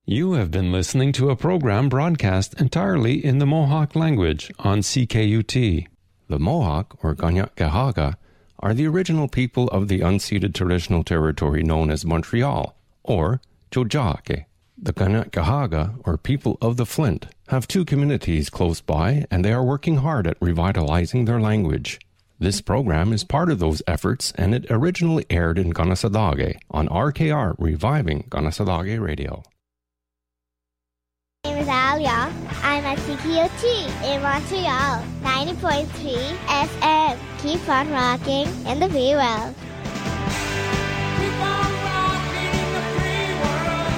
You have been listening to a program broadcast entirely in the Mohawk language on CKUT. The Mohawk, or Kanien'kehá:ka, are the original people of the unceded traditional territory known as Montreal, or Tiohtià:ke. The Kanien'kehá:ka, or people of the Flint, have two communities close by, and they are working hard at revitalizing their language. This program is part of those efforts, and it originally aired in Kanesatake on RKR Reviving Kanesatake Radio. My name is Alia. I'm at CKUT in Montreal, 90.3 FM. Keep on rocking in the free world. Keep on rocking in the free world.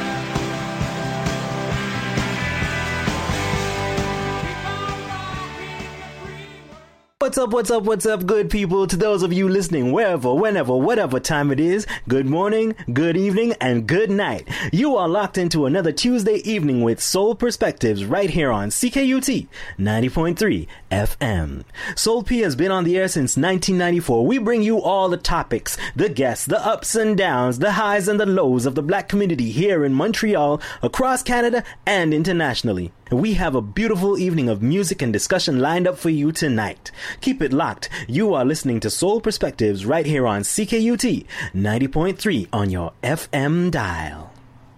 Keep on rocking in the free world. What's up, good people? To those of you listening, wherever, whenever, whatever time it is, good morning, good evening, and good night. You are locked into another Tuesday evening with Soul Perspectives right here on CKUT 90.3 FM. Soul P has been on the air since 1994. We bring you all the topics, the guests, the ups and downs, the highs and the lows of the black community here in Montreal, across Canada, and internationally. We have a beautiful evening of music and discussion lined up for you tonight. Keep it locked. You are listening to Soul Perspectives right here on CKUT 90.3 on your FM dial.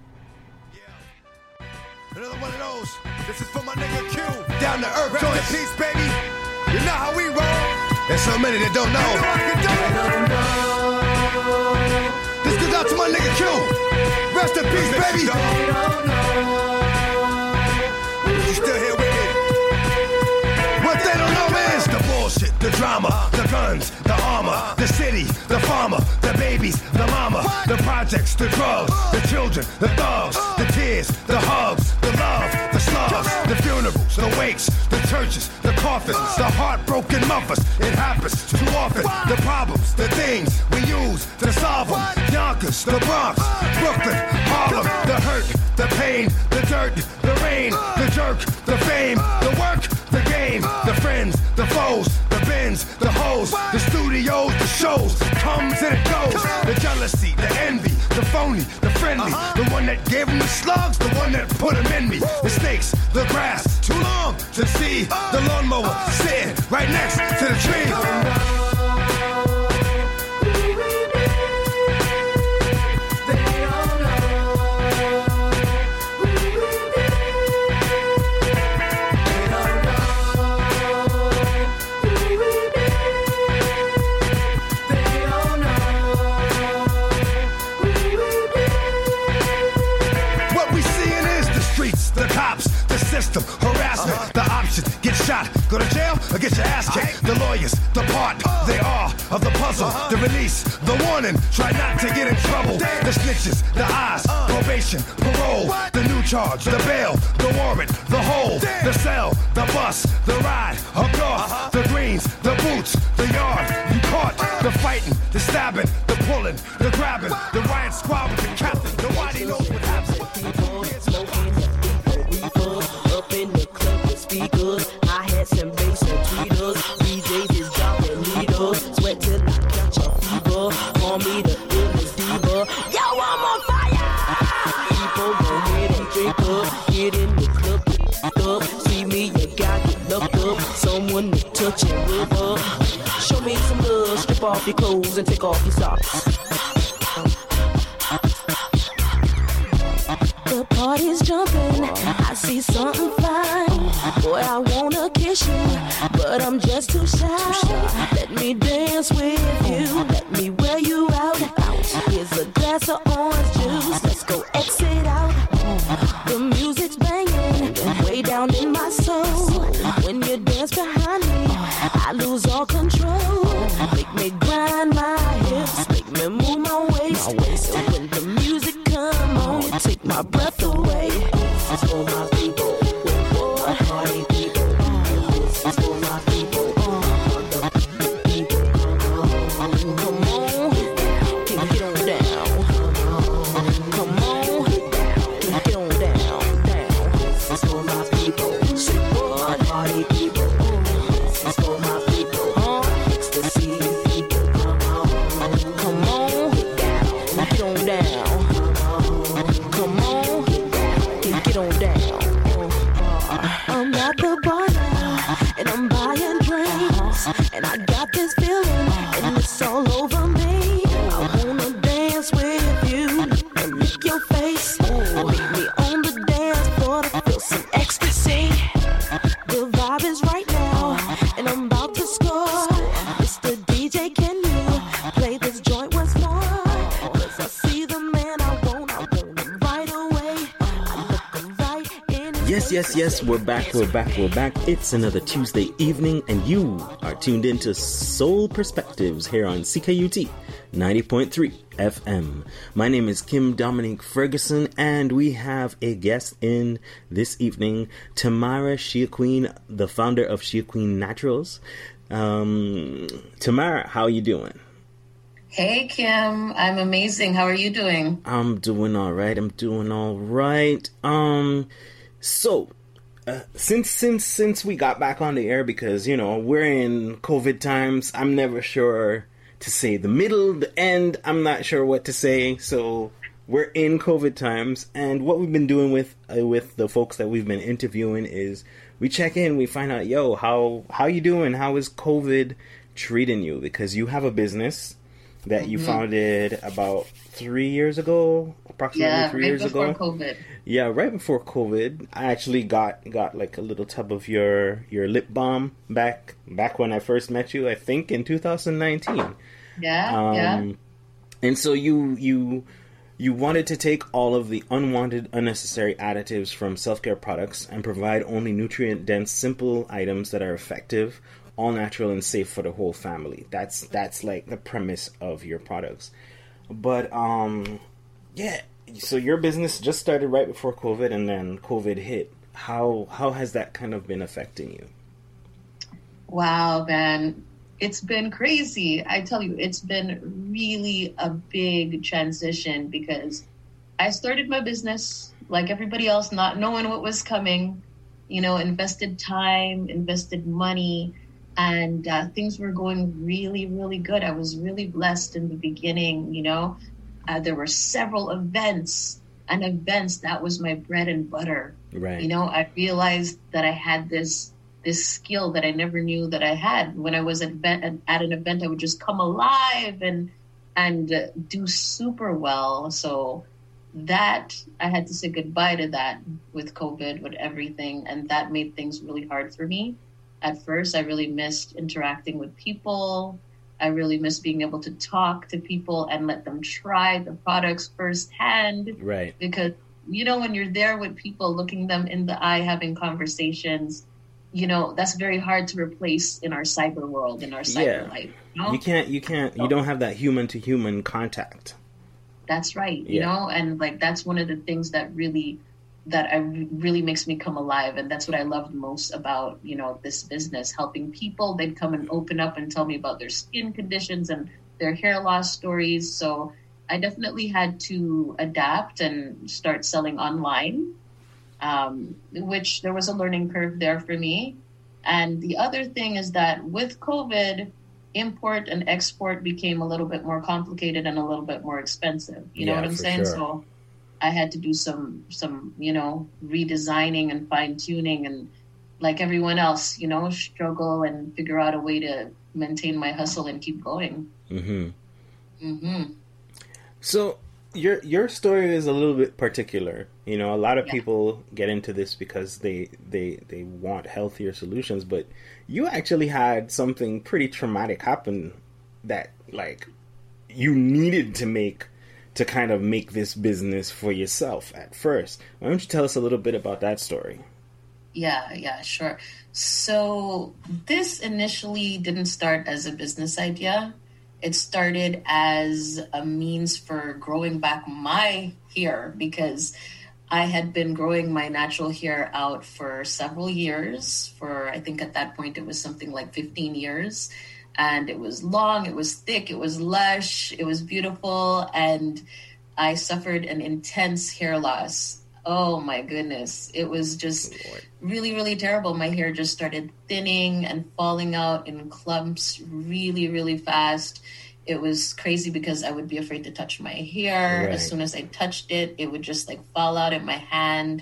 Another one of those. This is for my nigga Q. Down to earth, joint peace, baby. You know how we roll. There's so many that don't know. You know I can do it. This goes out to my nigga Q. Rest in peace, baby. You still here with me? What they don't know is the bullshit, the drama, the guns, the armor, the city, the farmer, the babies, the mama, the projects, the drugs, the children, the thugs, the tears, the hugs, the love, the slugs, the funerals, the wakes, the churches, the coffins, the heartbroken mothers. It happens too often. The problems, the things we use to solve them. Yonkers, the Bronx, Brooklyn, Harlem, the hurt, the pain, the dirt, the rain, the jerk, the fame, the work, the game, the friends, the foes, the bins, the hoes, the studios, the shows, comes and it goes. The jealousy, the envy, the phony, the friendly, the one that gave them the slugs, the one that put them in me. The snakes, the grass, too long to see. The lawnmower sitting right next to the tree. System, harassment, the options, get shot, go to jail, or get your ass kicked. The lawyers, the part, they are of the puzzle. The release, the warning, try not to get in trouble. The snitches, the eyes, probation, parole. The new charge, the bail, the warrant, the hold. The cell, the bus, the ride, hooked off. The greens, the boots, the yard, you caught. The fighting, the stabbing, the pulling, the grabbing. The riot squad with the captain, nobody knows what happened. Speakers, hi-hats and bass and tweeters. DJs is dropping leaders. Sweat till I catch a fever. Call me the illest diva. Yo, I'm on fire! People go ahead and drink up. Get in the club, get up. See me, you got get looked up. Someone to touch and rub up. Show me some love. Strip off your clothes and take off your socks. The party's jumping, I see something fly. Boy, I wanna kiss you, but I'm just too shy. Let me dance with you, let me wear you out. Here's a glass of orange juice, let's go exit out. The music's banging, way down in my soul. When you dance behind me, I lose all control. Make me grind my hips, make me move my waist. So when the music come on, you take my breath away. This is for my people, my party people. This is for my people, the people. Come on, get on down. Come on, get on down. This is for my people, my party people. This is for my people, ecstasy people. Come on, get on down. Come on, get at the bar now, and I'm buying drinks, and I got this feeling, and it's all over me. I wanna dance with you and lick your face. Meet me on the dance floor to feel some ecstasy. The vibe is right now, and I'm about to score. Mr. DJ, can you play this joint once more? 'Cause I see the man I want him right away. I look him right in his Yes, we're back. It's another Tuesday evening, and you are tuned into Soul Perspectives here on CKUT 90.3 FM. My name is Kim Dominique Ferguson, and we have a guest in this evening, Tamara Shea Queen, the founder of Shea Queen Naturals. Tamara, how are you doing? Hey, Kim. I'm amazing. How are you doing? I'm doing all right. So, since we got back on the air, because, you know, we're in COVID times, I'm never sure to say the middle, the end, I'm not sure what to say. So, we're in COVID times, and what we've been doing with the folks that we've been interviewing is we check in, we find out, yo, how you doing? How is COVID treating you? Because you have a business that you founded about 3 years ago, approximately 3 years ago. Yeah, right before COVID. Yeah, right before COVID. I actually got like a little tub of your lip balm back when I first met you, I think in 2019. Yeah. And so you wanted to take all of the unwanted, unnecessary additives from self-care products and provide only nutrient-dense, simple items that are effective, all natural and safe for the whole family. That's like the premise of your products. But so your business just started right before COVID, and then COVID hit. How has that kind of been affecting you? Wow, man. It's been crazy. I tell you, it's been really a big transition because I started my business like everybody else, not knowing what was coming, invested time, invested money, and things were going really, really good. I was really blessed in the beginning, there were several events that was my bread and butter. Right. I realized that I had this skill that I never knew that I had. When I was at an event, I would just come alive and do super well. So that I had to say goodbye to that with COVID, with everything, and that made things really hard for me. At first, I really missed interacting with people. I really missed being able to talk to people and let them try the products firsthand. Right. Because, when you're there with people, looking them in the eye, having conversations, that's very hard to replace in our cyber world, in our cyber life. You don't have that human to human contact. That's right. And that's one of the things that really makes me come alive. And that's what I loved most about, this business, helping people. They'd come and open up and tell me about their skin conditions and their hair loss stories. So I definitely had to adapt and start selling online. Which there was a learning curve there for me. And the other thing is that with COVID, import and export became a little bit more complicated and a little bit more expensive. You know what I'm saying? Sure. So I had to do some redesigning and fine tuning, and like everyone else, struggle and figure out a way to maintain my hustle and keep going. So your story is a little bit particular. A lot of people get into this because they want healthier solutions, but you actually had something pretty traumatic happen that you needed to kind of make this business for yourself at first. Why don't you tell us a little bit about that story? Yeah, sure. So this initially didn't start as a business idea. It started as a means for growing back my hair, because I had been growing my natural hair out for several years. I think at that point it was something like 15 years. And it was long, it was thick, it was lush, it was beautiful. And I suffered an intense hair loss. Oh my goodness. It was just really, really terrible. My hair just started thinning and falling out in clumps really, really fast. It was crazy because I would be afraid to touch my hair. Right. As soon as I touched it, it would just fall out in my hand.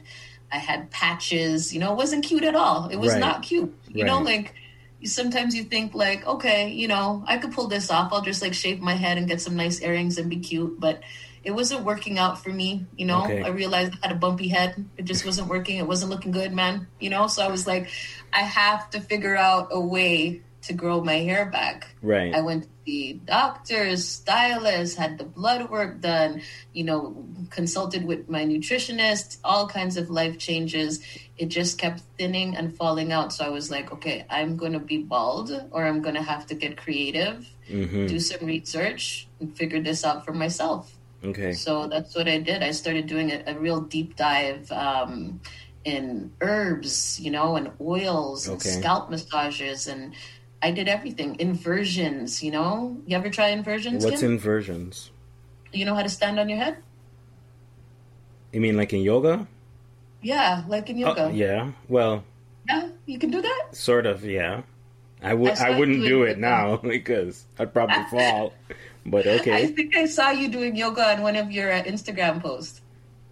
I had patches, it wasn't cute at all. It was Right. not cute. You know, Right. like sometimes you think like, okay, I could pull this off. I'll just like shave my head and get some nice earrings and be cute. But it wasn't working out for me. Okay. I realized I had a bumpy head. It just wasn't working. It wasn't looking good, man. So I was like, I have to figure out a way to grow my hair back. Right. I went to the doctors, stylists, had the blood work done, consulted with my nutritionist, all kinds of life changes. It just kept thinning and falling out. So I was like, okay, I'm going to be bald, or I'm going to have to get creative, do some research, and figure this out for myself. Okay. So that's what I did. I started doing a real deep dive in herbs, and oils and Okay. scalp massages, and I did everything. Inversions, You ever try inversions, What's Kim? inversions? You know how to stand on your head? You mean like in yoga? Yeah, like in yoga. Yeah. Well, Yeah, you can do that? sort of. Yeah. I I saw you wouldn't do doing it yoga. now because I'd probably fall. But I okay. think I saw you doing yoga on one of your Instagram posts.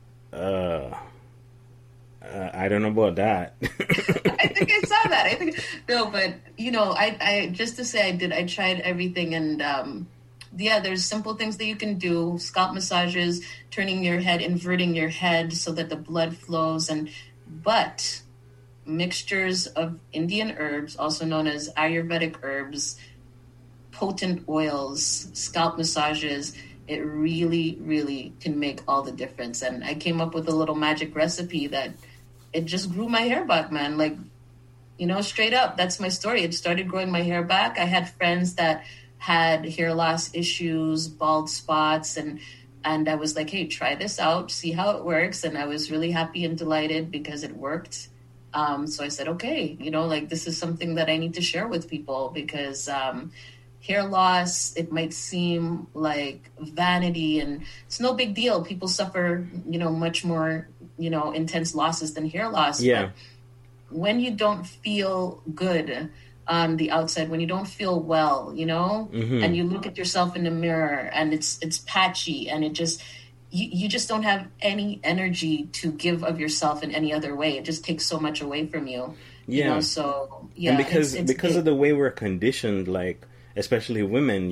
I don't know about that. I think I saw that. But I just to say I tried everything, and there's simple things that you can do: scalp massages, turning your head, inverting your head so that the blood flows, but mixtures of Indian herbs, also known as Ayurvedic herbs, potent oils, scalp massages. It really, really can make all the difference. And I came up with a little magic recipe that it just grew my hair back, man. Like, straight up, that's my story. It started growing my hair back. I had friends that had hair loss issues, bald spots, and I was like, hey, try this out, see how it works. And I was really happy and delighted because it worked. So I said, okay, this is something that I need to share with people because hair loss, it might seem like vanity, and it's no big deal. People suffer, much more, intense losses than hair loss. Yeah. But when you don't feel good on the outside, when you don't feel well, and you look at yourself in the mirror and it's patchy, and it just, you just don't have any energy to give of yourself in any other way. It just takes so much away from you. Yeah. So yeah. And because of the way we're conditioned, like especially women,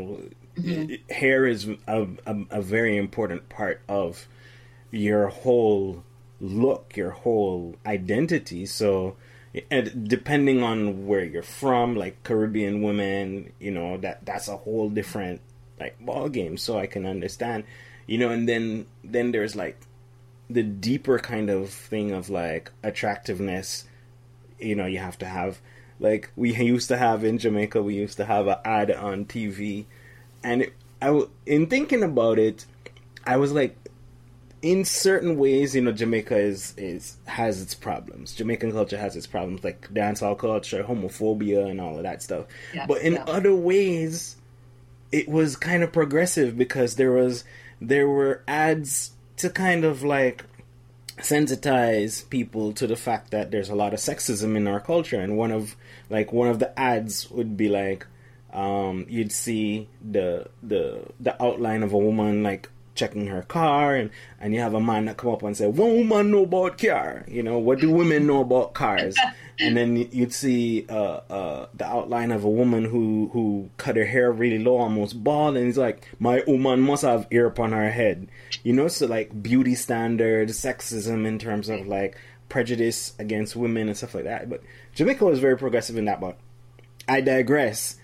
hair is a very important part of your whole look, your whole identity. So, and depending on where you're from, like Caribbean women, that's a whole different like ball game. So I can understand, and then there's like the deeper kind of thing of like attractiveness. You have to have, like we used to have in Jamaica, we used to have an ad on TV, and in thinking about it, I was like, in certain ways, Jamaica has its problems. Jamaican culture has its problems, like dancehall culture, homophobia, and all of that stuff. Yeah, but in other ways, it was kind of progressive because there were ads to kind of like sensitize people to the fact that there's a lot of sexism in our culture, and one of the ads would be like, you'd see the outline of a woman like checking her car, and you have a man that come up and say, "What woman know about car? What do women know about cars?" And then you'd see the outline of a woman who cut her hair really low, almost bald, and he's like, "My woman must have hair upon her head." So like beauty standards, sexism in terms of like prejudice against women and stuff like that. But Jamaica was very progressive in that, but I digress.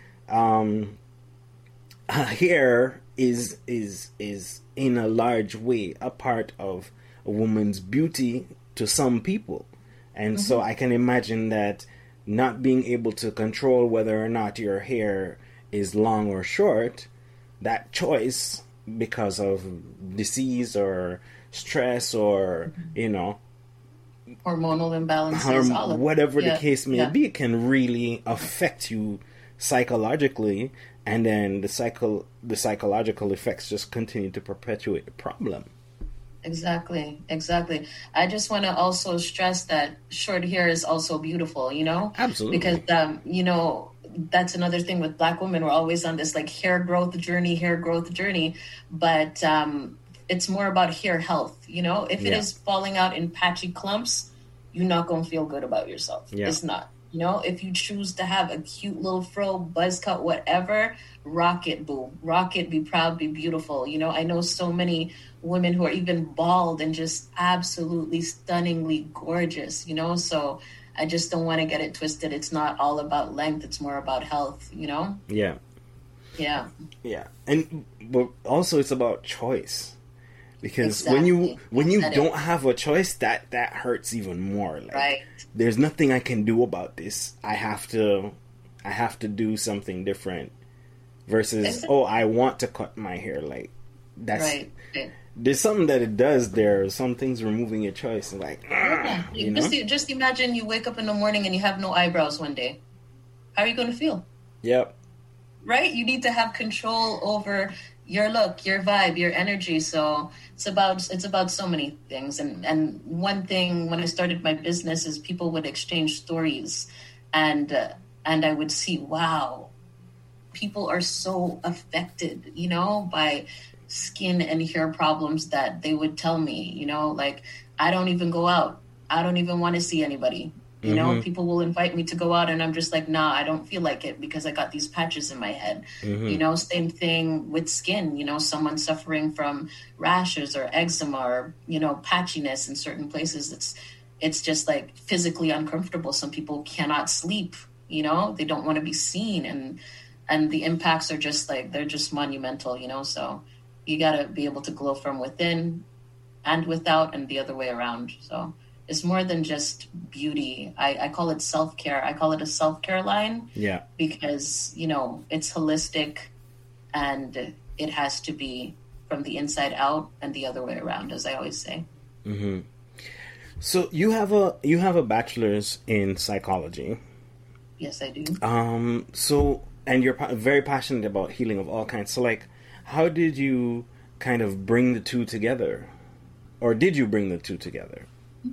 Hair is in a large way a part of a woman's beauty to some people. And so I can imagine that not being able to control whether or not your hair is long or short, that choice because of disease or stress or, hormonal imbalances, all of it. whatever the Yeah, case may yeah. be, it can really affect you psychologically, and then the psychological effects just continue to perpetuate the problem. Exactly. I just want to also stress that short hair is also beautiful, Absolutely. Because, that's another thing with Black women. We're always on this like hair growth journey. But it's more about hair health. You know, if it Yeah. is falling out in patchy clumps, you're not gonna feel good about yourself. Yeah. It's not. You know, if you choose to have a cute little fro, buzz cut, whatever, rock it, boo. Rock it, be proud, be beautiful. You know, I know so many women who are even bald and just absolutely stunningly gorgeous, you know? So I just don't want to get it twisted. It's not all about length, it's more about health, you know? Yeah. Yeah. Yeah. And but also it's about choice. Because Exactly. when you Said it. don't have a choice, that hurts even more. Like, Right. there's nothing I can do about this. I have to do something different. Versus, Exactly. oh, I want to cut my hair. Like, that's Right. Right. there's something that it does there. Some things removing your choice. Like, Yeah. you know? Just imagine you wake up in the morning and you have no eyebrows one day. How are you going to feel? Yep. Right? You need to have control over your look, your vibe, your energy. So it's about so many things. And one thing when I started my business is people would exchange stories, and I would see, wow, people are so affected, you know, by skin and hair problems that they would tell me, you know, like, I don't even go out. I don't even want to see anybody. You know, people will invite me to go out and I'm just like, nah, I don't feel like it because I got these patches in my head. You know, same thing with skin, you know, someone suffering from rashes or eczema or, you know, patchiness in certain places. It's just like physically uncomfortable. Some people cannot sleep, you know, they don't want to be seen, and the impacts are just like, they're just monumental, you know, so you got to be able to glow from within and without and the other way around. So it's more than just beauty. I call it self-care. I call it a self-care line Yeah. because, you know, it's holistic and it has to be from the inside out and the other way around, as I always say. So you have a bachelor's in psychology. Yes, I do. So, and you're very passionate about healing of all kinds. So, like, how did you kind of bring the two together? Or did you bring the two together?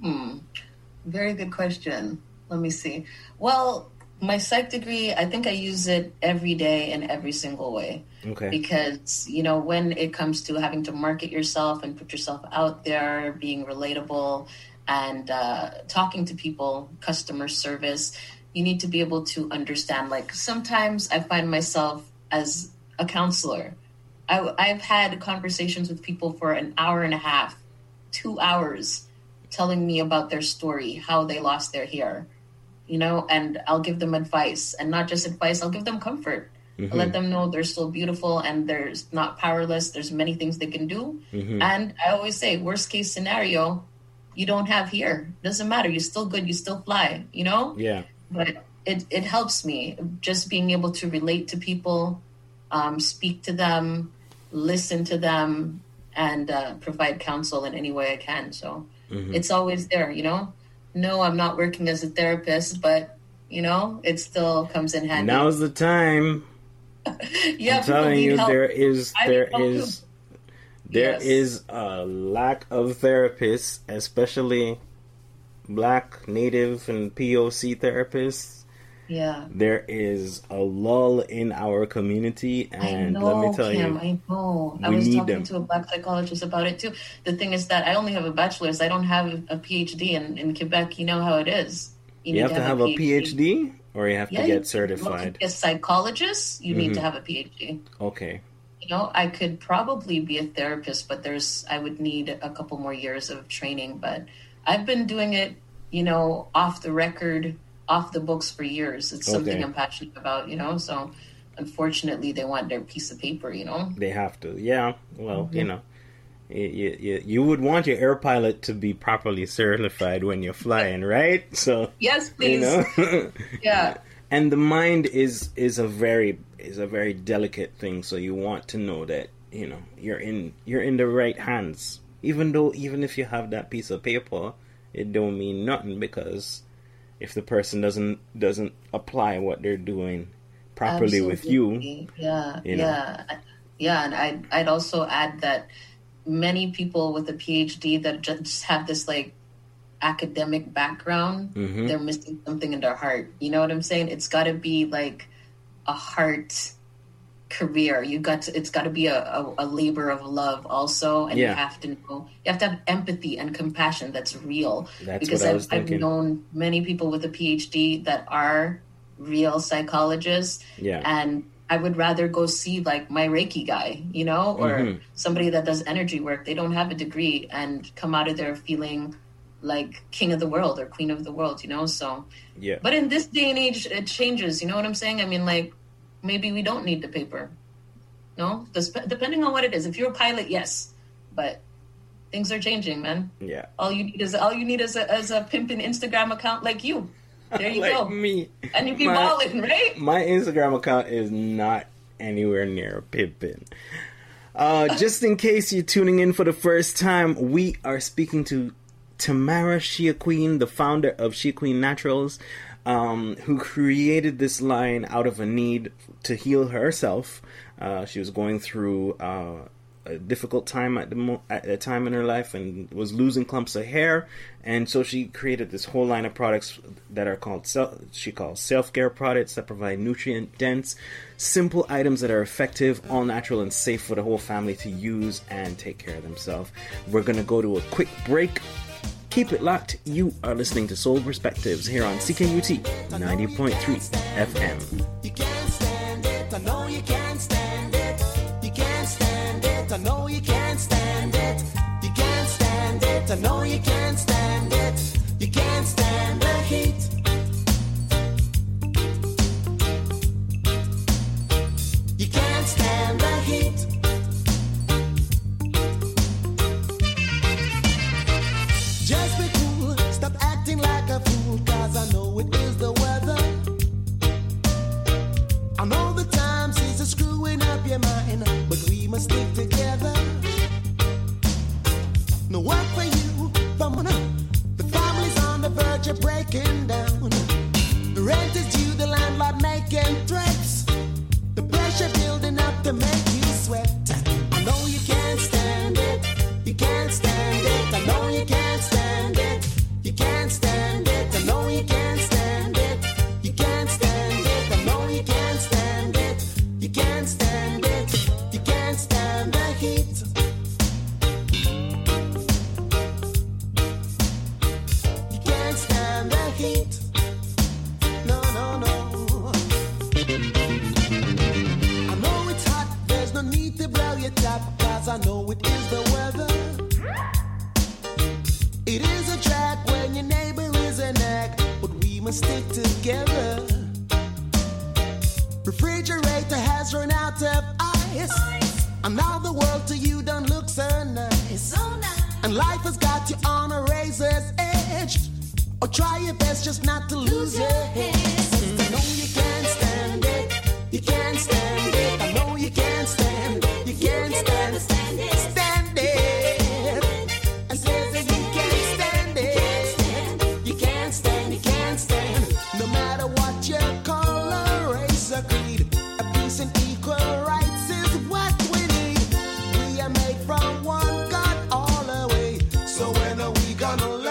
Very good question. Let me see. Well, my psych degree, I think I use it every day in every single way. Okay. Because, you know, when it comes to having to market yourself and put yourself out there, being relatable and talking to people, customer service, you need to be able to understand. Like, sometimes I find myself as a counselor. I've had conversations with people for an hour and a half, 2 hours, telling me about their story, how they lost their hair, you know, and I'll give them advice, and not just advice, I'll give them comfort. I'll let them know they're still beautiful and they're not powerless. There's many things they can do. And I always say, worst case scenario, you don't have hair. Doesn't matter. You're still good. You still fly, you know? Yeah. But it helps me just being able to relate to people, speak to them, listen to them, and provide counsel in any way I can. So it's always there, you know? No, I'm not working as a therapist, but, you know, it still comes in handy. Now's the time. Yeah, I'm telling people you, need help. there is I need help too. there Yes. is a lack of therapists, especially Black, Native, and POC therapists. Yeah. There is a lull in our community, and I know, let me tell Kim, you, I know. I we was need talking them. to a Black psychologist about it too. The thing is that I only have a bachelor's. I don't have a PhD. In Quebec, you know how it is. you have to have a PhD, or you have to get certified. As psychologists, you need to have a PhD. Okay. You know, I could probably be a therapist, but I would need a couple more years of training. But I've been doing it, you know, off the record, off the books for years. It's something Okay. I'm passionate about, you know. So unfortunately, they want their piece of paper, you know. They have to. Yeah. Well, you know, you would want your air pilot to be properly certified when you're flying, right? So Yes, you please. know. Yeah. And the mind is a very delicate thing, so you want to know that, you know, you're in the right hands. Even if you have that piece of paper, it don't mean nothing, because if the person doesn't apply what they're doing properly with you, Absolutely. Yeah, you know. yeah. And I'd also add that many people with a PhD that just have this like academic background, they're missing something in their heart. You know what I'm saying? It's got to be like a heart career. It's got to be a labor of love also, and Yeah. you have to have empathy and compassion that's real. That's because what I was I've thinking. known many people with a PhD that are real psychologists, Yeah. and I would rather go see like my Reiki guy, you know, or Mm-hmm. somebody that does energy work. They don't have a degree and come out of there feeling like king of the world or queen of the world, you know. So Yeah. but in this day and age, it changes. You know what I'm saying? I mean, like, maybe we don't need the paper. No? Depending on what it is. If you're a pilot, yes. But things are changing, man. Yeah. All you need is a pimping Instagram account like you. There you Like go. me. And you be My- balling, right? My Instagram account is not anywhere near pimpin'. Just in case you're tuning in for the first time, we are speaking to Tamara Shea Queen, the founder of Shea Queen Naturals, who created this line out of a need to heal herself. She was going through a difficult time at a time in her life and was losing clumps of hair, and so she created this whole line of products that are called self-care products that provide nutrient dense, simple items that are effective, all natural and safe for the whole family to use and take care of themselves. We're gonna go to a quick break. Keep it locked. You are listening to Soul Perspectives here on CKUT 90.3 FM. You can't stand it, I know you can't stand it. You can't stand it, I know you can't stand it. You can't stand it, I know you can't stand it. You can't stand the heat. You can't stand the heat. Just be cool, stop acting like a fool, 'cause I know it is the weather. I know the times is screwing up your mind, but we must stick together. No work for you, the family's on the verge of breaking down. The rent is due, the landlord making threats. The pressure building up to make you sweat. I know you can't stand it, you can't stand it. I know you can't stand it, you can't stand it. I know you can't stand it, you can't stand it. I know you can't stand it, you can't stand it. You can't stand the heat. You can't stand the heat. No, no, no. I know it's hot, there's no need to blow your top, 'cause I know it is the weather. It is a drag when your neighbor is an egg, but we must stick together. Refrigerator has run out of ice, and now the world to you don't look so nice. And life has got you on a razor's edge. Or try your best just not to lose your head. I know you can't stand it, you can't stand it. I know you can't stand, you can't stand it. Stand it. I says that you can't stand it. You can't stand, you can't stand. No matter what your color, race, or creed, a peace and equal rights is what we need. We are made from one God all the way. So when are we gonna learn?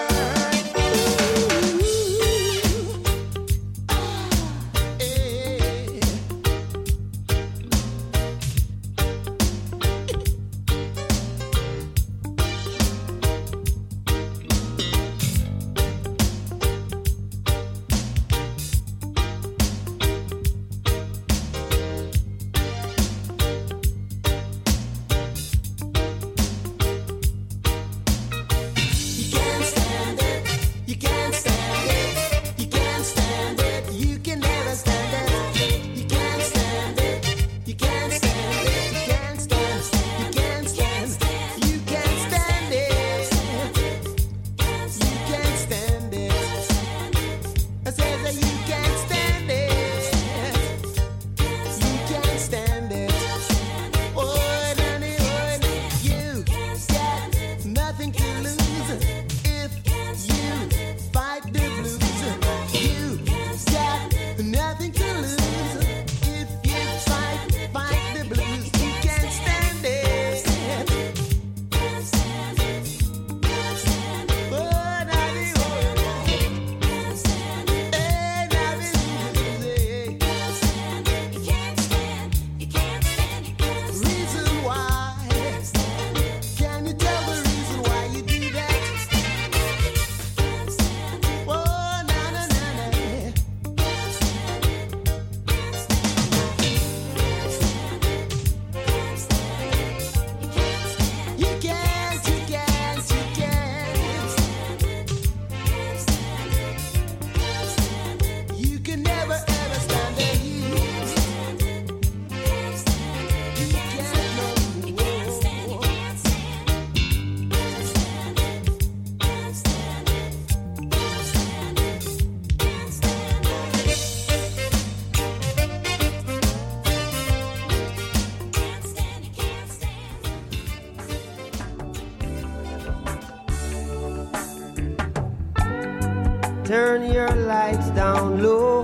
down low.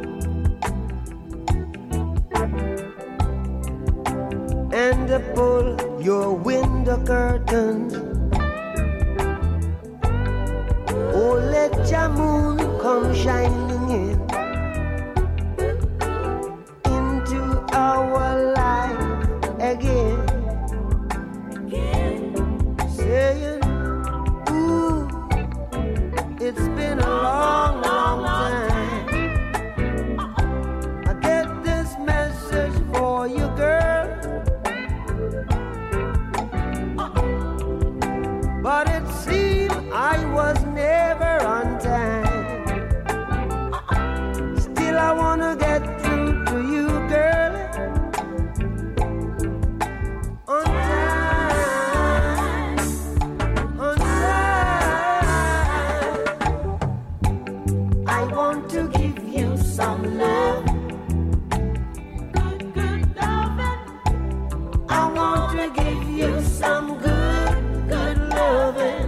And pull your window curtains. Oh, let your moon come shining in into our life again. Saying, ooh, it's been a long, long time. I get this message for you, girl. But it seemed I was never on time. Still I wanna get through to you, girl. On time. On time. I want to give you some love. Good loving. I want to give you some good loving.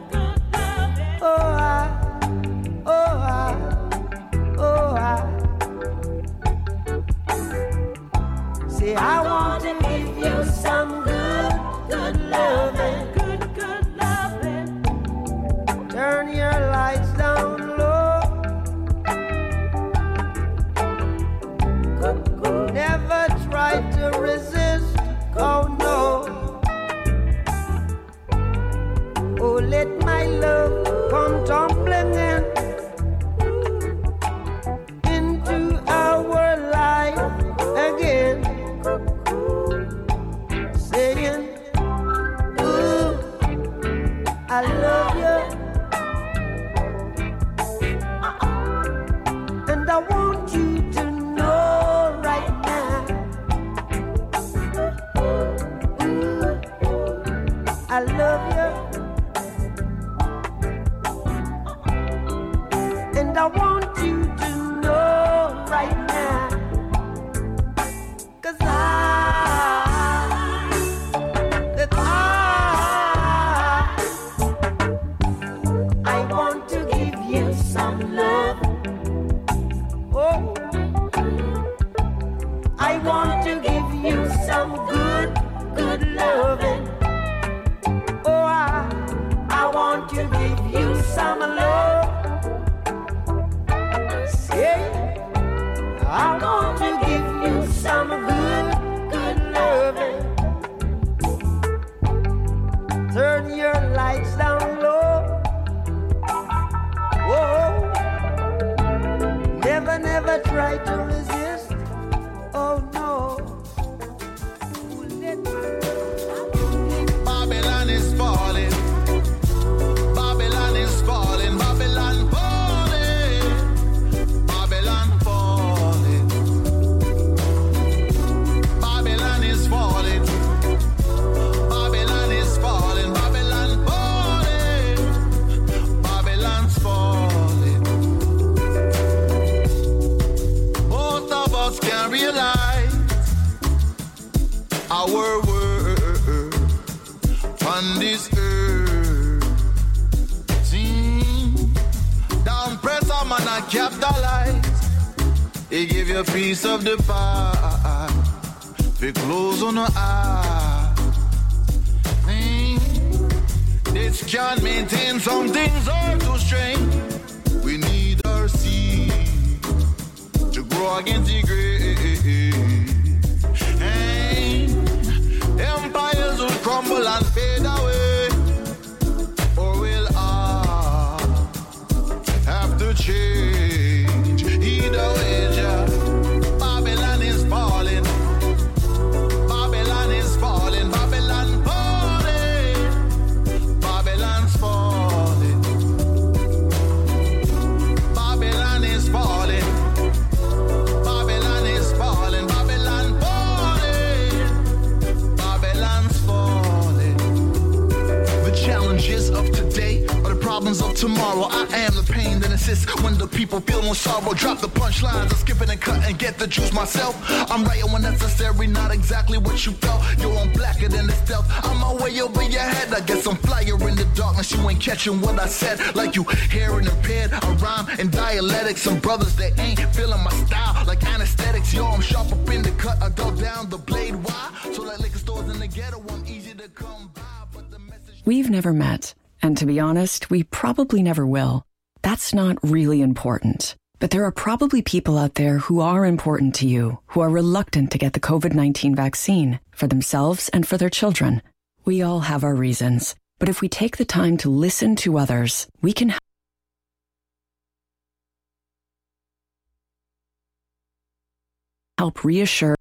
Say I want to give you some good loving. Good loving. Turn your lights down low. Never try to resist. Oh no. Oh, let my love come tumbling in into our life again. Saying, ooh, I love you. And I want you to know right now. Ooh, I love you. And I want you to know right now. 'Cause I want to give you some love. Oh, I want to give you some good loving. Oh, I want to give you some love. Say, I want to give you some good loving. Turn your lights down low. Whoa. Never try to resist. Oh no. Babylon is falling. Babylon is falling. Babylon falling. Babylon falling. Babylon is falling. Babylon is falling. Babylon falling. Babylon's falling. Most of us can't realize our worth on this earth. See, down press a man and capitalize. He give you a piece of the pie. Fi close on the eye. This can't maintain, some things are too strange. We need our seed to grow against the grave. Empires will crumble and fade away, or will have to change. Either way, Babylon is falling. Babylon is falling. Babylon falling. Babylon's falling. Babylon is falling. Babylon is falling. Babylon falling. Babylon's falling. The challenges of today are the problems of tomorrow. I am the pain that is assist when the people feel no sorrow. Drop the punchlines, I skip it and cut and get the juice myself. I'm writing when necessary, not exactly what you felt. Yo, I'm blacker than the stealth. I'm my way over your head. I guess I'm flyer in the darkness. You ain't catching what I said. Like you hearing impaired. I rhyme in dialectics. Some brothers that ain't feeling my style like anesthetics. Yo, I'm sharp up in the cut. I go down the blade. Why? So like liquor stores in the ghetto, I'm easy to come by. But the message. We've never met. And to be honest, we probably never will. That's not really important. But there are probably people out there who are important to you, who are reluctant to get the COVID-19 vaccine for themselves and for their children. We all have our reasons. But if we take the time to listen to others, we can help reassure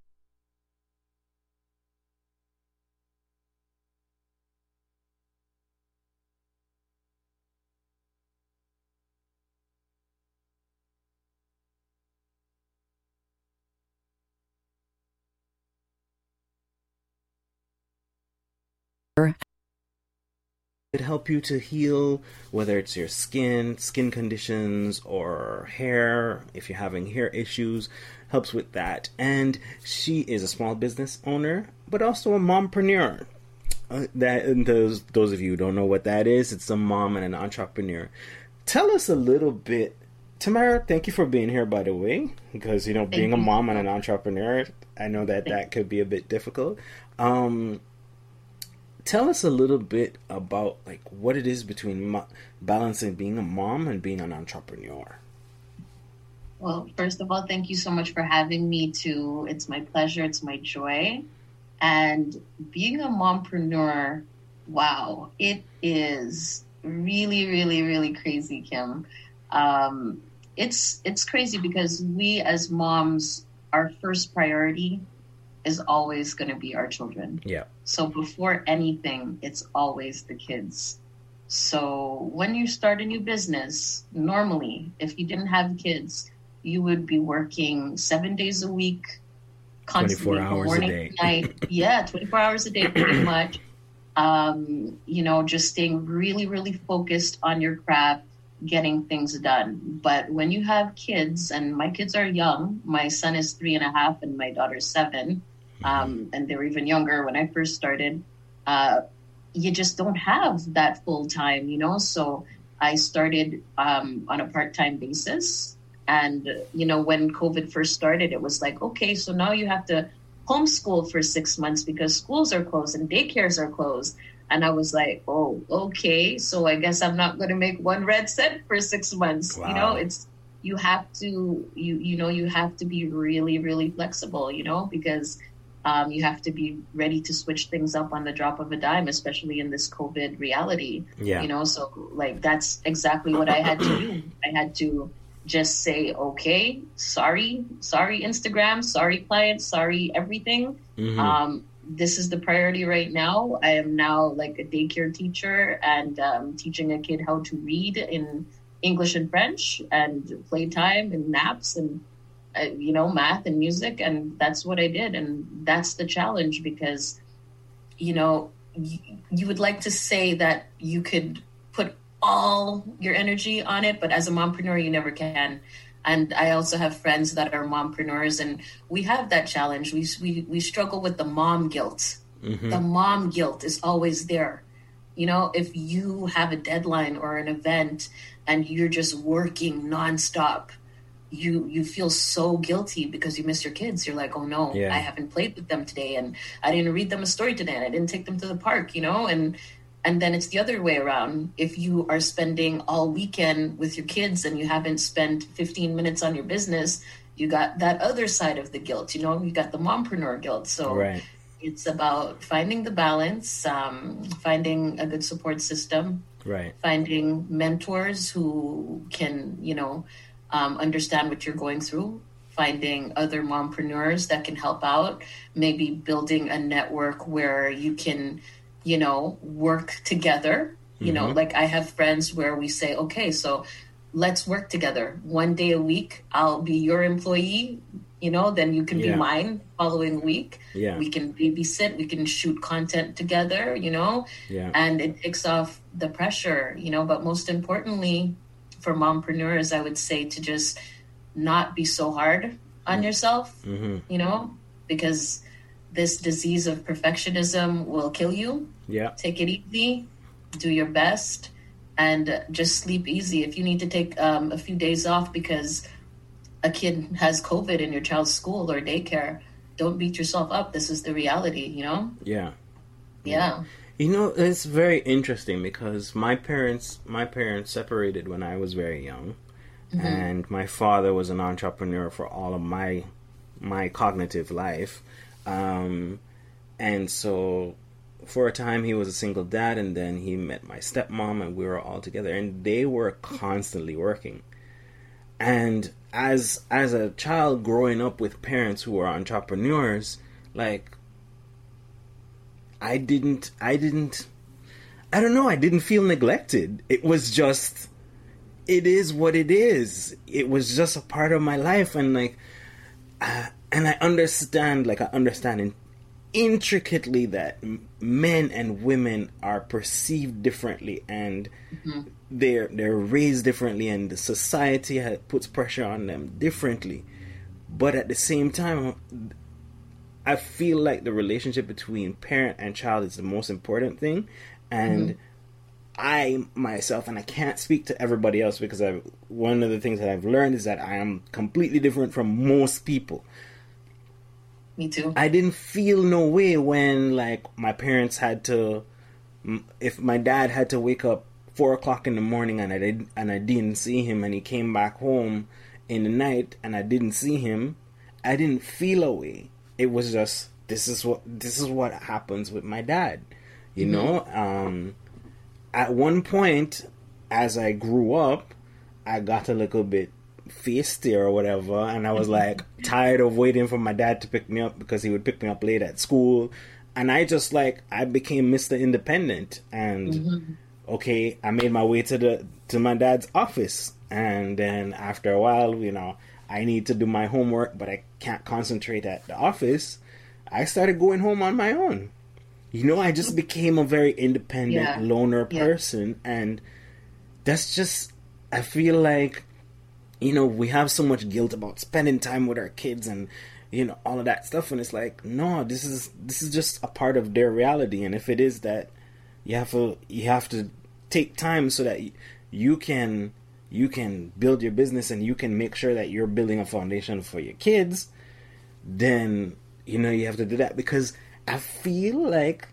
it help you to heal, whether it's your skin conditions, or hair, if you're having hair issues, helps with that. And she is a small business owner, but also a mompreneur. Those of you who don't know what that is, it's a mom and an entrepreneur. Tell us a little bit. Tamara, thank you for being here, by the way, because, being a mom and an entrepreneur, I know that could be a bit difficult. Tell us a little bit about what it is between balancing being a mom and being an entrepreneur. Well, first of all, thank you so much for having me too. It's my pleasure. It's my joy. And being a mompreneur, wow, it is really, really, really crazy, Kim. It's crazy because we as moms, our first priority is always going to be our children. Yeah. So before anything, it's always the kids. So when you start a new business, normally, if you didn't have kids, you would be working 7 days a week, constantly, 24 hours morning a day. to night. Yeah, 24 hours a day, pretty much. Just staying really, really focused on your craft, getting things done. But when you have kids, and my kids are young, my son is 3.5 and my daughter's 7, and they were even younger when I first started, you just don't have that full time, So I started on a part-time basis. And, when COVID first started, it was like, okay, so now you have to homeschool for 6 months because schools are closed and daycares are closed. And I was like, oh, okay, so I guess I'm not going to make one red cent for 6 months. Wow. You have to be really, really flexible, because you have to be ready to switch things up on the drop of a dime, especially in this COVID reality. Yeah. So that's exactly what I had to do. I had to just say, okay, sorry, Instagram, sorry, clients, sorry, everything. Mm-hmm. This is the priority right now. I am now like a daycare teacher and teaching a kid how to read in English and French and playtime and naps and, math and music. And that's what I did. And that's the challenge because, you would like to say that you could put all your energy on it, but as a mompreneur, you never can. And I also have friends that are mompreneurs, and we have that challenge. We struggle with the mom guilt. Mm-hmm. The mom guilt is always there. If you have a deadline or an event and you're just working nonstop, you feel so guilty because you miss your kids. You're like, oh no, I haven't played with them today, and I didn't read them a story today, and I didn't take them to the park, And then it's the other way around. If you are spending all weekend with your kids and you haven't spent 15 minutes on your business, you got that other side of the guilt, you got the mompreneur guilt. So right. It's about finding the balance, finding a good support system, right? Finding mentors who can, understand what you're going through, finding other mompreneurs that can help out, maybe building a network where you can work together, Mm-hmm. Like I have friends where we say, okay, so let's work together 1 day a week. I'll be your employee, then you can be mine following week. Yeah. We can babysit, we can shoot content together, and it takes off the pressure, but most importantly, for mompreneurs, I would say to just not be so hard on yourself, you know, because this disease of perfectionism will kill you. Yeah. Take it easy, do your best, and just sleep easy. If you need to take a few days off because a kid has COVID in your child's school or daycare, don't beat yourself up. This is the reality, you know? Yeah. Yeah. You know, it's very interesting because my parents separated when I was very young, and my father was an entrepreneur for all of my cognitive life, and so for a time he was a single dad, and then he met my stepmom, and we were all together, and they were constantly working. And as a child growing up with parents who were entrepreneurs, like, I didn't feel neglected. It was just, it is what it is. It was just a part of my life. And like, and I understand intricately that men and women are perceived differently, and they're raised differently, and the society puts pressure on them differently. But at the same time, I feel like the relationship between parent and child is the most important thing. And I myself, and I can't speak to everybody else because one of the things that I've learned is that I am completely different from most people. Me too. I didn't feel no way when, like, my parents had to, if my dad had to wake up 4 o'clock in the morning and I didn't see him, and he came back home in the night and I didn't see him, I didn't feel a way. It was just, this is what happens with my dad, you know. At one point, as I grew up, I got a little bit feisty or whatever, and I was like tired of waiting for my dad to pick me up because he would pick me up late at school, and I became Mr. Independent, and okay, I made my way to my dad's office, and then after a while, you know, I need to do my homework, but I can't concentrate at the office. I started going home on my own. You know, I just became a very independent loner person, and that's just, I feel like, you know, we have so much guilt about spending time with our kids and, you know, all of that stuff, and it's like, no, this is just a part of their reality, and if it is that you have to take time so that you can build your business and you can make sure that you're building a foundation for your kids, then, you know, you have to do that, because I feel like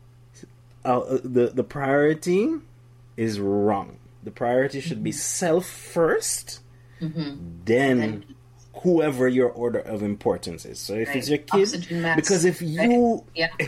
the priority is wrong. The priority should be self first, then whoever your order of importance is. So if it's your kid, because if you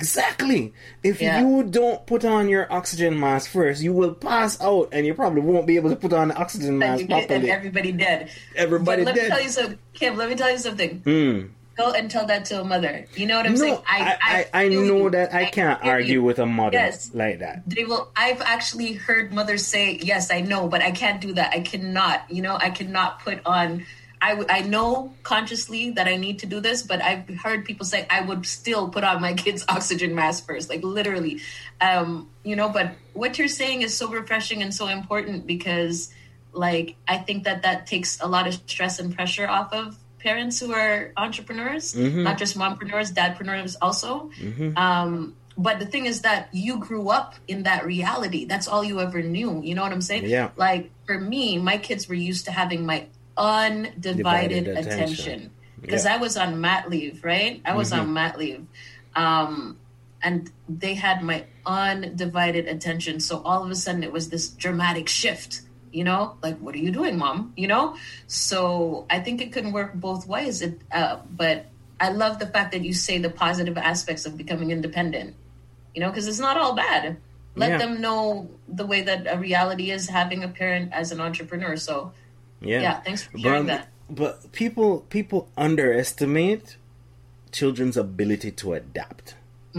if you don't put on your oxygen mask first, you will pass out, and you probably won't be able to put on the oxygen mask properly. And everybody dead. Everybody dead. Let me tell you something, Kim. Let me tell you something. Go and tell that to a mother. You know what I'm saying? I know that I can't argue with a mother like that. They will. I've actually heard mothers say, "Yes, I know, but I can't do that. I cannot. You know, I cannot put on." I know consciously that I need to do this, but I've heard people say I would still put on my kid's oxygen mask first, like literally. You know, but what you're saying is so refreshing and so important, because, like, I think that takes a lot of stress and pressure off of parents who are entrepreneurs, not just mompreneurs, dadpreneurs also. But the thing is that you grew up in that reality. That's all you ever knew. You know what I'm saying? Yeah. Like, for me, my kids were used to having my undivided attention, because I was on mat leave, right? I was on mat leave. And they had my undivided attention. So all of a sudden it was this dramatic shift. You know, like, what are you doing, Mom? You know? So I think it can work both ways. But I love the fact that you say the positive aspects of becoming independent, you know, because it's not all bad. Let them know the way that a reality is having a parent as an entrepreneur. So, thanks for sharing that. But people underestimate children's ability to adapt.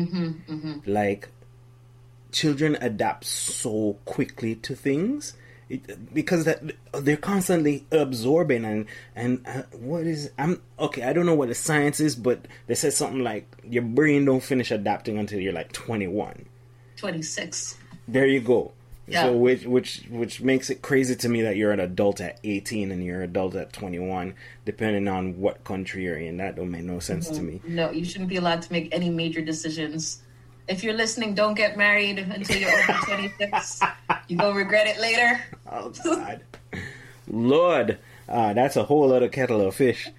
Like, children adapt so quickly to things. Because they're constantly absorbing and what is I don't know what the science is, but they said something like your brain don't finish adapting until you're like 21, 26. There you go. Yeah. So which makes it crazy to me that you're an adult at 18 and you're an adult at 21, depending on what country you're in. That don't make no sense to me. No, you shouldn't be allowed to make any major decisions. If you're listening, don't get married until you're over 26. You go regret it later. Oh God, Lord, that's a whole other kettle of fish.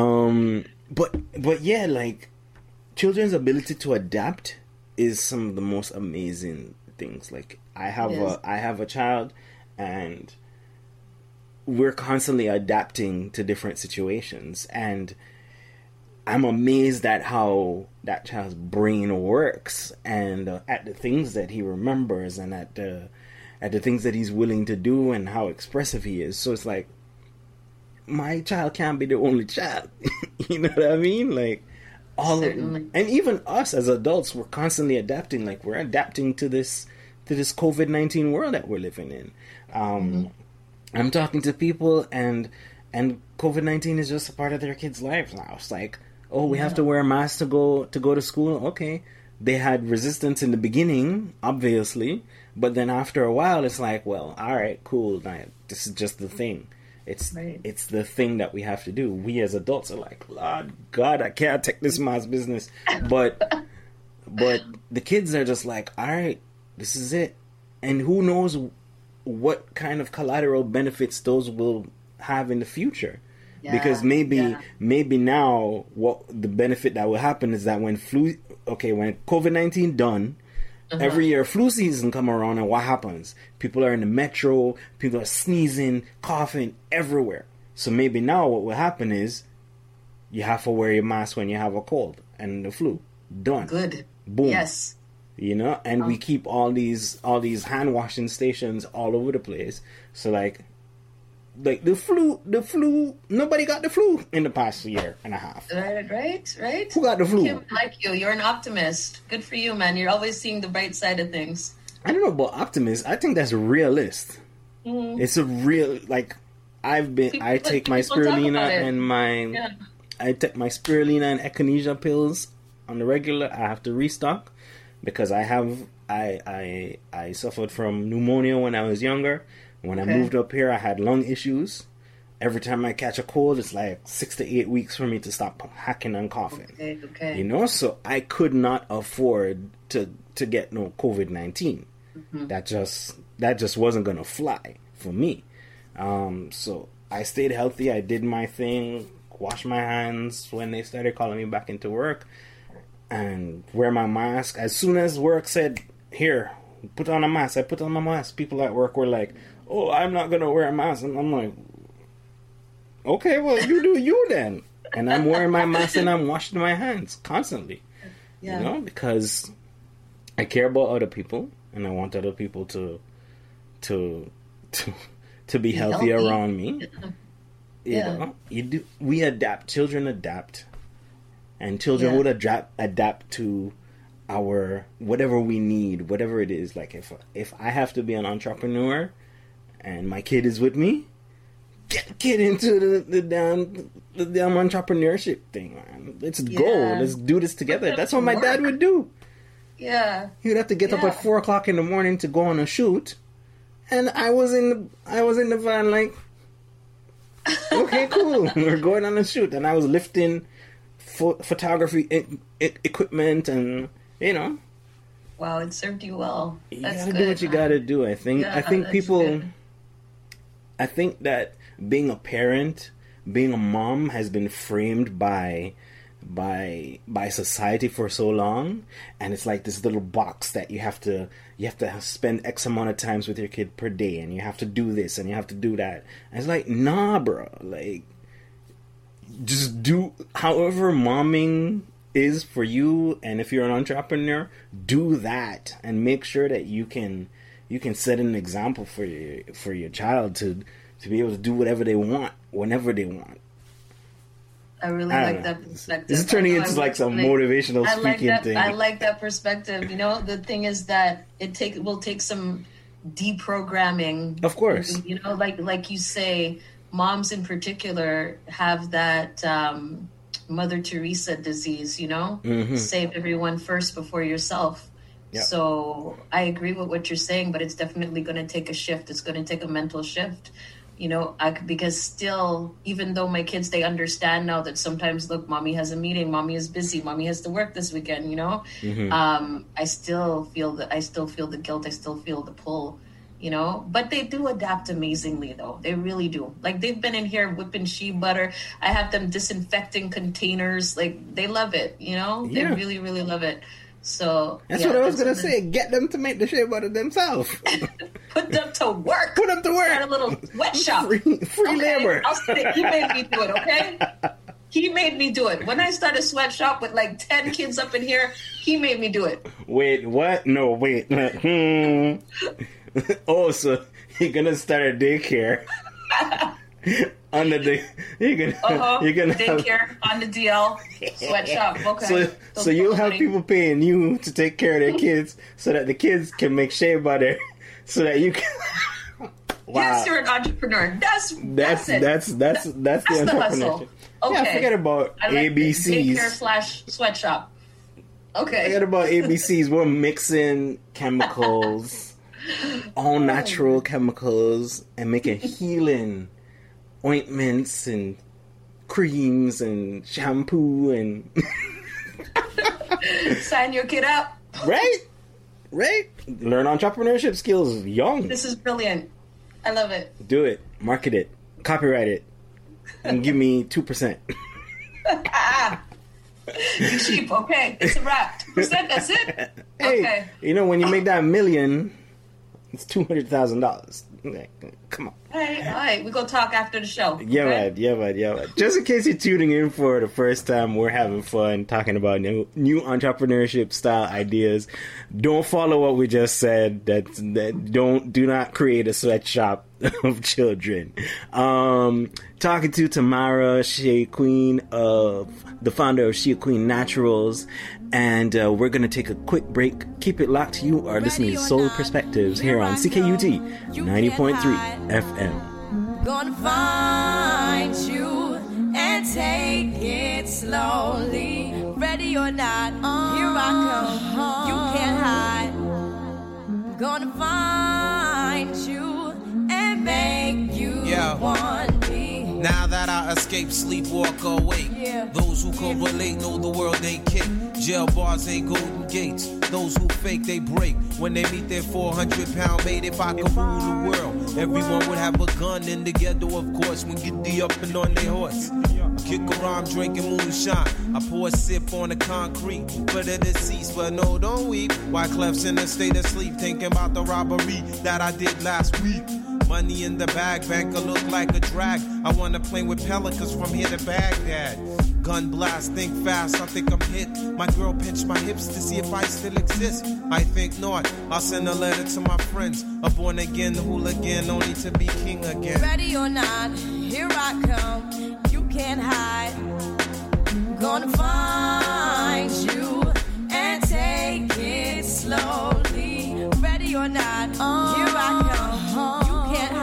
But yeah, like children's ability to adapt is some of the most amazing things. Like I have a child, and we're constantly adapting to different situations, and I'm amazed at how that child's brain works, and at the things that he remembers, and at the things that he's willing to do, and how expressive he is. So it's like, my child can't be the only child. You know what I mean? Like and even us as adults, we're constantly adapting. Like we're adapting to this COVID-19 world that we're living in. I'm talking to people, and COVID-19 is just a part of their kids' lives now. It's like, oh, we have to wear masks to go to school. Okay, they had resistance in the beginning, obviously, but then after a while, it's like, well, all right, cool. Now, this is just the thing. It's the thing that we have to do. We as adults are like, Lord God, I can't take this mask business. But the kids are just like, all right, this is it. And who knows what kind of collateral benefits those will have in the future. Because maybe now what the benefit that will happen is that when COVID-19 done, every year flu season come around, and what happens? People are in the metro, people are sneezing, coughing everywhere. So maybe now what will happen is you have to wear your mask when you have a cold and the flu. Done. Good. Boom. Yes. You know, and we keep all these hand washing stations all over the place. So like the flu, nobody got the flu in the past year and a half. Right. Who got the flu? Kim, like you're an optimist. Good for you, man. You're always seeing the bright side of things. I don't know about optimist. I think that's a realist. It's a real, like, I take my spirulina and I take my spirulina and echinacea pills on the regular. I have to restock because I suffered from pneumonia when I was younger. When I moved up here, I had lung issues. Every time I catch a cold, it's like 6 to 8 weeks for me to stop hacking and coughing. Okay. You know, so I could not afford to get no COVID-19. That just wasn't gonna fly for me. So I stayed healthy. I did my thing, washed my hands when they started calling me back into work, and wear my mask. As soon as work said, "Here, put on a mask," I put on my mask. People at work were like, "Oh, I'm not gonna wear a mask," and I'm like, "Okay, well, you do you then." And I'm wearing my mask and I'm washing my hands constantly. You know, because I care about other people and I want other people to be healthy around me. You know, we adapt. Children adapt, and children would adapt to our whatever we need, whatever it is. Like if I have to be an entrepreneur and my kid is with me, get into the damn entrepreneurship thing, man. Let's go. Let's do this together. That's what my dad would do. Yeah. He would have to get up at 4 o'clock in the morning to go on a shoot, and I was in the van like, okay, cool. We're going on a shoot, and I was lifting photography equipment, and you know. Wow, it served you well. That's you gotta good, do what you gotta do. I think people. Good. I think that being a parent, being a mom, has been framed by society for so long, and it's like this little box that you have to spend X amount of times with your kid per day, and you have to do this and you have to do that. And it's like, nah, bro. Like, just do however momming is for you, and if you're an entrepreneur, do that, and make sure that you can set an example for your child to be able to do whatever they want whenever they want. I really like that perspective. This is turning into like some motivational speaking thing. I like that perspective. You know, the thing is that will take some deprogramming. Of course. You know, like you say, moms in particular have that Mother Teresa disease, you know? Save everyone first before yourself. Yep. So I agree with what you're saying, but it's definitely going to take a shift. It's going to take a mental shift, you know, because still, even though my kids, they understand now that sometimes, look, mommy has a meeting, mommy is busy, mommy has to work this weekend, you know, I still feel the guilt. I still feel the pull, you know, but they do adapt amazingly though. They really do. Like they've been in here whipping shea butter. I have them disinfecting containers. Like they love it, you know, they really, really love it. So that's what I was gonna say. Get them to make the shea butter themselves. Put them to work. Put them to work. Start a little sweatshop. Free labor. He made me do it. Okay. He made me do it. When I started a sweatshop with like 10 kids up in here, he made me do it. Wait, what? No, wait. Oh, so you're gonna start a daycare? You're gonna daycare on the DL sweatshop. Okay. So you'll have people paying you to take care of their kids, so that the kids can make shea butter, so that you can. Wow. Yes, you're an entrepreneur. That's the entrepreneurship. Okay. Yeah, forget about ABCs. Daycare / sweatshop. Okay. Forget about ABCs. We're mixing chemicals, all natural chemicals, and making healing ointments and creams and shampoo and sign your kid up. Right. Learn entrepreneurship skills young. This is brilliant. I love it. Do it. Market it. Copyright it. And give me 2%. You cheap. Okay. It's a wrap. 2%. That's it. Hey, okay. You know, when you make that $1 million, it's $200,000. Come on. All right. We're going to talk after the show. Yeah, okay? right. Just in case you're tuning in for the first time, we're having fun talking about new entrepreneurship style ideas. Don't follow what we just said. Do not create a sweatshop of children. Talking to Tamara Shea Queen, the founder of Shea Queen Naturals. And we're going to take a quick break. Keep it locked. You are listening to Soul Perspectives here on CKUT 90.3 FM. Gonna find you and take it slowly. Ready or not, here I come. You can't hide. Gonna find you and make you want me. Now that I escape, sleep, walk awake. Those who correlate know the world ain't kick. Jail bars ain't golden gates. Those who fake, they break. When they meet their 400-pound mate, if I could rule the world, everyone would have a gun in the ghetto, of course, when get the up and on their horse. Kick around drinking moonshine. I pour a sip on the concrete for the deceased, but no, don't weep. Wyclef's in a state of sleep, thinking about the robbery that I did last week. Money in the bag, banker look like a drag. I wanna play with pelicans from here to Baghdad. Gun blast, think fast, I think I'm hit. My girl pinched my hips to see if I still exist. I think not, I'll send a letter to my friends. A born again hooligan, only to be king again. Ready or not, here I come. You can't hide. Gonna find you and take it slowly. Ready or not, here I come. You can't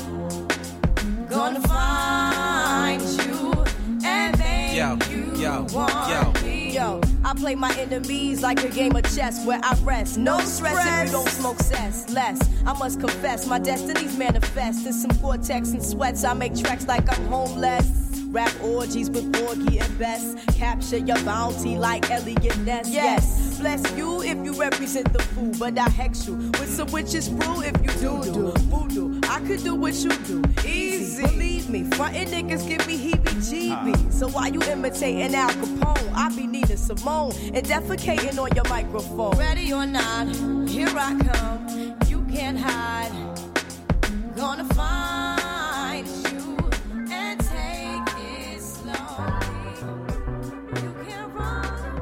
hide. Gonna find you and make you want me. Yo, I play my enemies like a game of chess where I rest. No stress if you don't smoke cess. Less, I must confess, my destinies manifest. In some Gore-Tex and sweats, I make tracks like I'm homeless. Rap orgies with Borgie and Best. Capture your bounty like Elliot Ness. Yes, bless you if you represent the fool, but I hex you with some witches brew if you do voodoo. I could do what you do, easy. Believe me, frontin' niggas give me heebie-jeebies. So why you imitating Al Capone? I be needing Simone and defecating on your microphone. Ready or not, here I come. You can't hide. Gonna find you and take it slowly. You can't run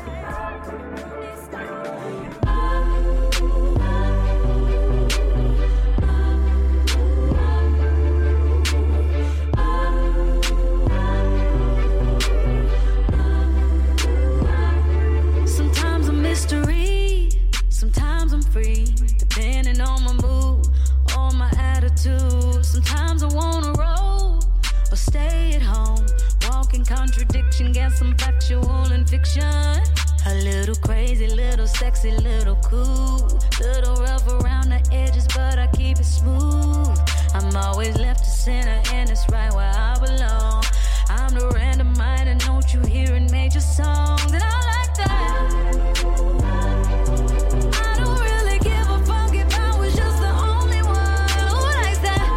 Sometimes I'm mystery, sometimes I'm free, depending on my mood or my attitude. Sometimes I wanna roll or stay at home, walking contradiction, get some factual and fiction. A little crazy, little sexy, little cool. Little rough around the edges, but I keep it smooth. I'm always left to center, and it's right where I belong. I'm the random mind, and don't you hear in major songs? And I like that. I don't really give a fuck if I was just the only one who likes that.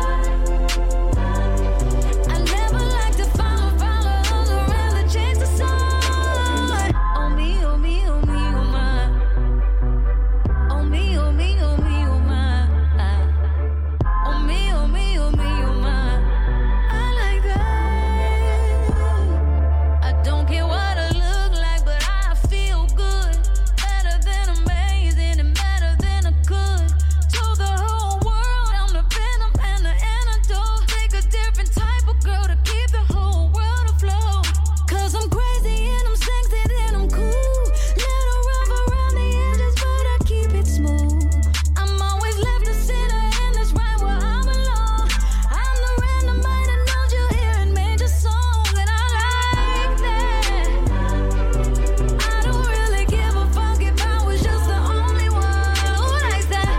I never like to follow others around to change the song. Oh me, oh me, oh me, oh my. Oh me, oh me, oh me, oh my. Oh me, oh me, oh me, oh my. I like that. I don't care what I look like, but I feel good. Better than amazing and better than I could. Told the whole world I'm the venom and the antidote. Take a different type of girl to keep the whole world afloat. Cause I'm crazy and I'm sexy, then I'm cool. Little rough around the edges, but I keep it smooth. I'm always left to center, and that's right where I belong. I'm the random mind, and don't you hear in major songs? And I like that. I don't really give a fuck if I was just the only one who likes that.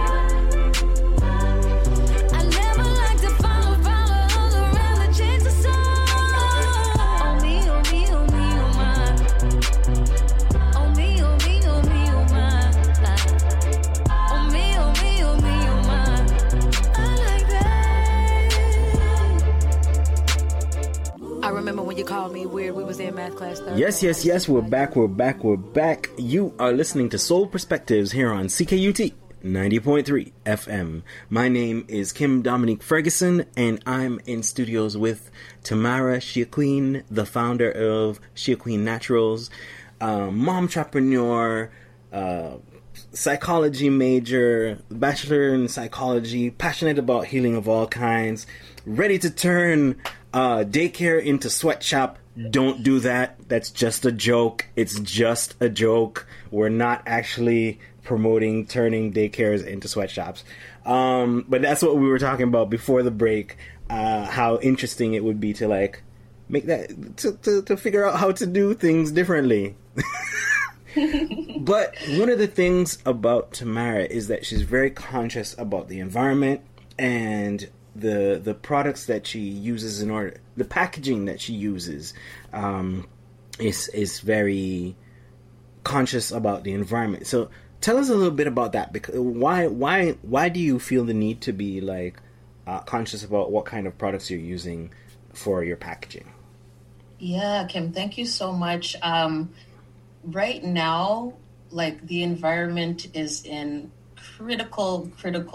I never like to follow others around to change the song. Oh me, oh me, oh me, oh my. Oh me, oh me, oh me, oh my. Oh me, oh me, oh me, oh my. I like that. I remember when you called me weird. We was in math class. Yes, we're back. You are listening to Soul Perspectives here on CKUT 90.3 FM. My name is Kim Dominique Ferguson, and I'm in studios with Tamara Shia-Queen, the founder of Shia-Queen Naturals, momtrepreneur, psychology major, bachelor in psychology, passionate about healing of all kinds, ready to turn daycare into sweatshop. Don't do that. That's just a joke. It's just a joke. We're not actually promoting turning daycares into sweatshops. But that's what we were talking about before the break. How interesting it would be to like make that to figure out how to do things differently. But one of the things about Tamara is that she's very conscious about the environment and the products that she uses in order, the packaging that she uses, is very conscious about the environment. So tell us a little bit about that. Because why do you feel the need to be like conscious about what kind of products you're using for your packaging? Yeah, Kim, thank you so much. Right now, like the environment is in critical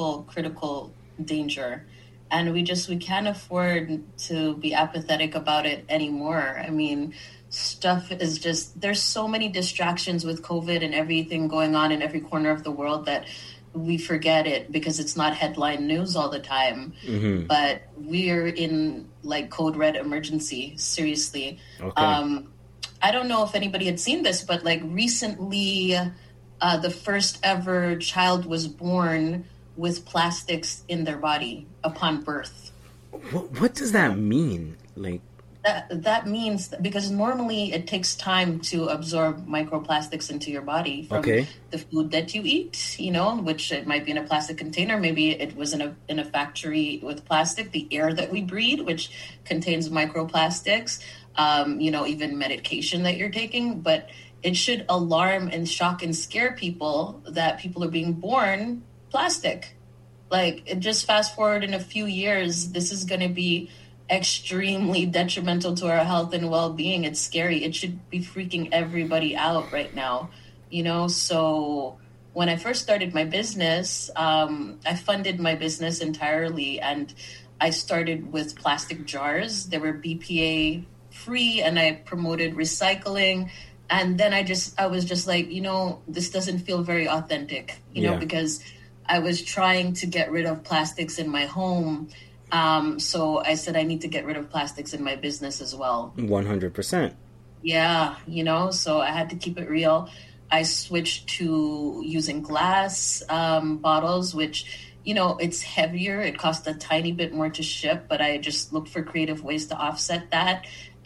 danger. And we can't afford to be apathetic about it anymore. I mean, stuff is just, there's so many distractions with COVID and everything going on in every corner of the world that we forget it because it's not headline news all the time. Mm-hmm. But we're in like code red emergency, seriously. Okay. I don't know if anybody had seen this, but like recently, the first ever child was born with plastics in their body upon birth. What does that mean? Like that means because normally it takes time to absorb microplastics into your body from the food that you eat, you know, which it might be in a plastic container, maybe it was in a factory with plastic, the air that we breathe, which contains microplastics, you know, even medication that you're taking, but it should alarm and shock and scare people that people are being born plastic. Like, it just fast forward in a few years, this is going to be extremely detrimental to our health and well-being. It's scary. It should be freaking everybody out right now, you know? So when I first started my business, I funded my business entirely, and I started with plastic jars. They were BPA free, and I promoted recycling. And then I was just like, you know, this doesn't feel very authentic, you know, because I was trying to get rid of plastics in my home. So I said, I need to get rid of plastics in my business as well. 100%. Yeah, you know, so I had to keep it real. I switched to using glass bottles, which, you know, it's heavier. It costs a tiny bit more to ship, but I just looked for creative ways to offset that.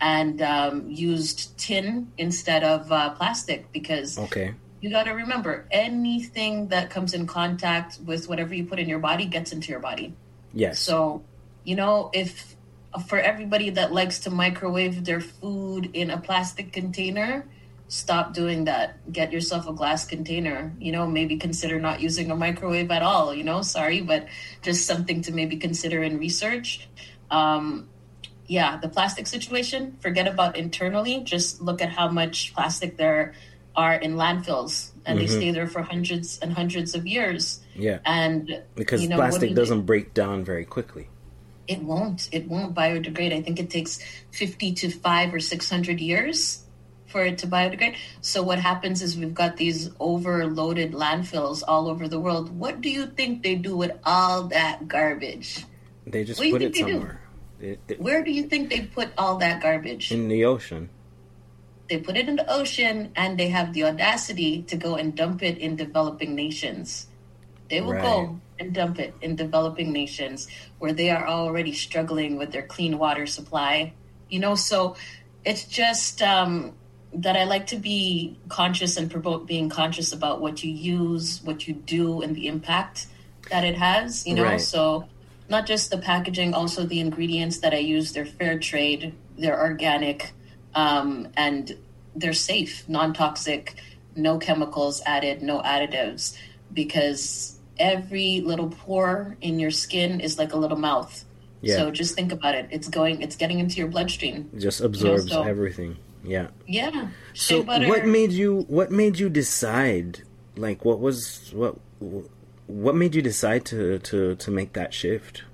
and used tin instead of plastic, because you got to remember, anything that comes in contact with whatever you put in your body gets into your body. Yes. So, you know, if for everybody that likes to microwave their food in a plastic container, stop doing that. Get yourself a glass container. You know, maybe consider not using a microwave at all. You know, sorry, but just something to maybe consider in research. Yeah, the plastic situation, forget about internally. Just look at how much plastic there are in landfills, and they stay there for hundreds and hundreds of years. Yeah. And because you know, plastic doesn't break down very quickly. It won't biodegrade. I think it takes 50 to 500 or 600 years for it to biodegrade. So what happens is we've got these overloaded landfills all over the world. What do you think they do with all that garbage? They just put it somewhere. Where do you think they put all that garbage? In the ocean. They put it in the ocean, and they have the audacity to go and dump it in developing nations. They will go and dump it in developing nations where they are already struggling with their clean water supply. You know, so it's just that I like to be conscious and promote being conscious about what you use, what you do, and the impact that it has, you know. So not just the packaging, also the ingredients that I use. They're fair trade, they're organic, and they're safe, non-toxic, no chemicals added, no additives, because every little pore in your skin is like a little mouth. Yeah. So just think about it. It's getting into your bloodstream. It just absorbs everything. Yeah. Yeah. So what made you decide, like, what made you decide to make that shift?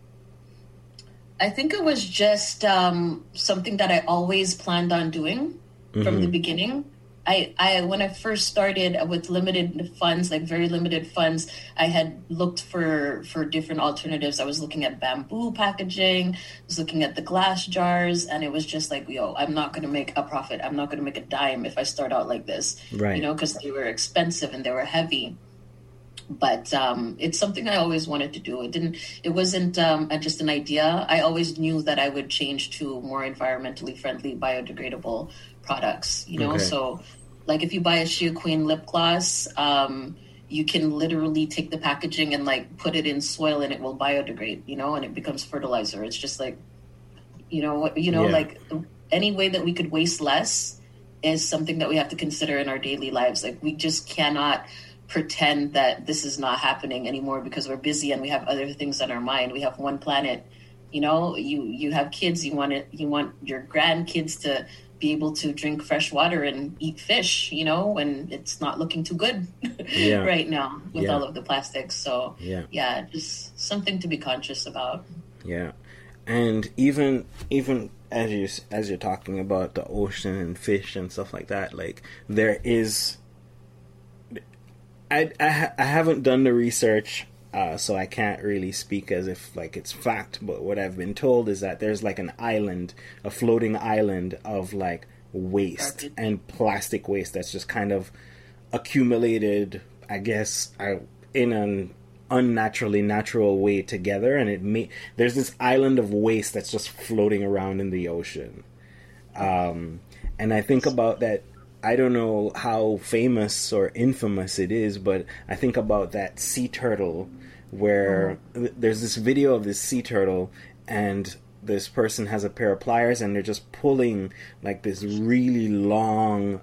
I think it was just something that I always planned on doing from the beginning. I when I first started with limited funds, like very limited funds, I had looked for different alternatives. I was looking at bamboo packaging, I was looking at the glass jars, and it was just like, yo, I'm not going to make a profit. I'm not going to make a dime if I start out like this, you know, because they were expensive and they were heavy. But it's something I always wanted to do. It wasn't just an idea. I always knew that I would change to more environmentally friendly, biodegradable products, you know. So like if you buy a Shea Queen lip gloss, you can literally take the packaging and like put it in soil and it will biodegrade, you know, and it becomes fertilizer. It's just like, like any way that we could waste less is something that we have to consider in our daily lives. Like we just cannot pretend that this is not happening anymore because we're busy and we have other things on our mind. We have one planet, you know. You have kids. You want your grandkids to be able to drink fresh water and eat fish, you know, when it's not looking too good right now with all of the plastics. So just something to be conscious about. Yeah. And even as you're talking about the ocean and fish and stuff like that, like there is, I haven't done the research, so I can't really speak as if like it's fact, but what I've been told is that there's like a floating island of like waste and plastic waste that's just kind of accumulated, I guess, in an unnaturally natural way together, and there's this island of waste that's just floating around in the ocean. And I think about that. I don't know how famous or infamous it is, but I think about that sea turtle where there's this video of this sea turtle and this person has a pair of pliers and they're just pulling like this really long,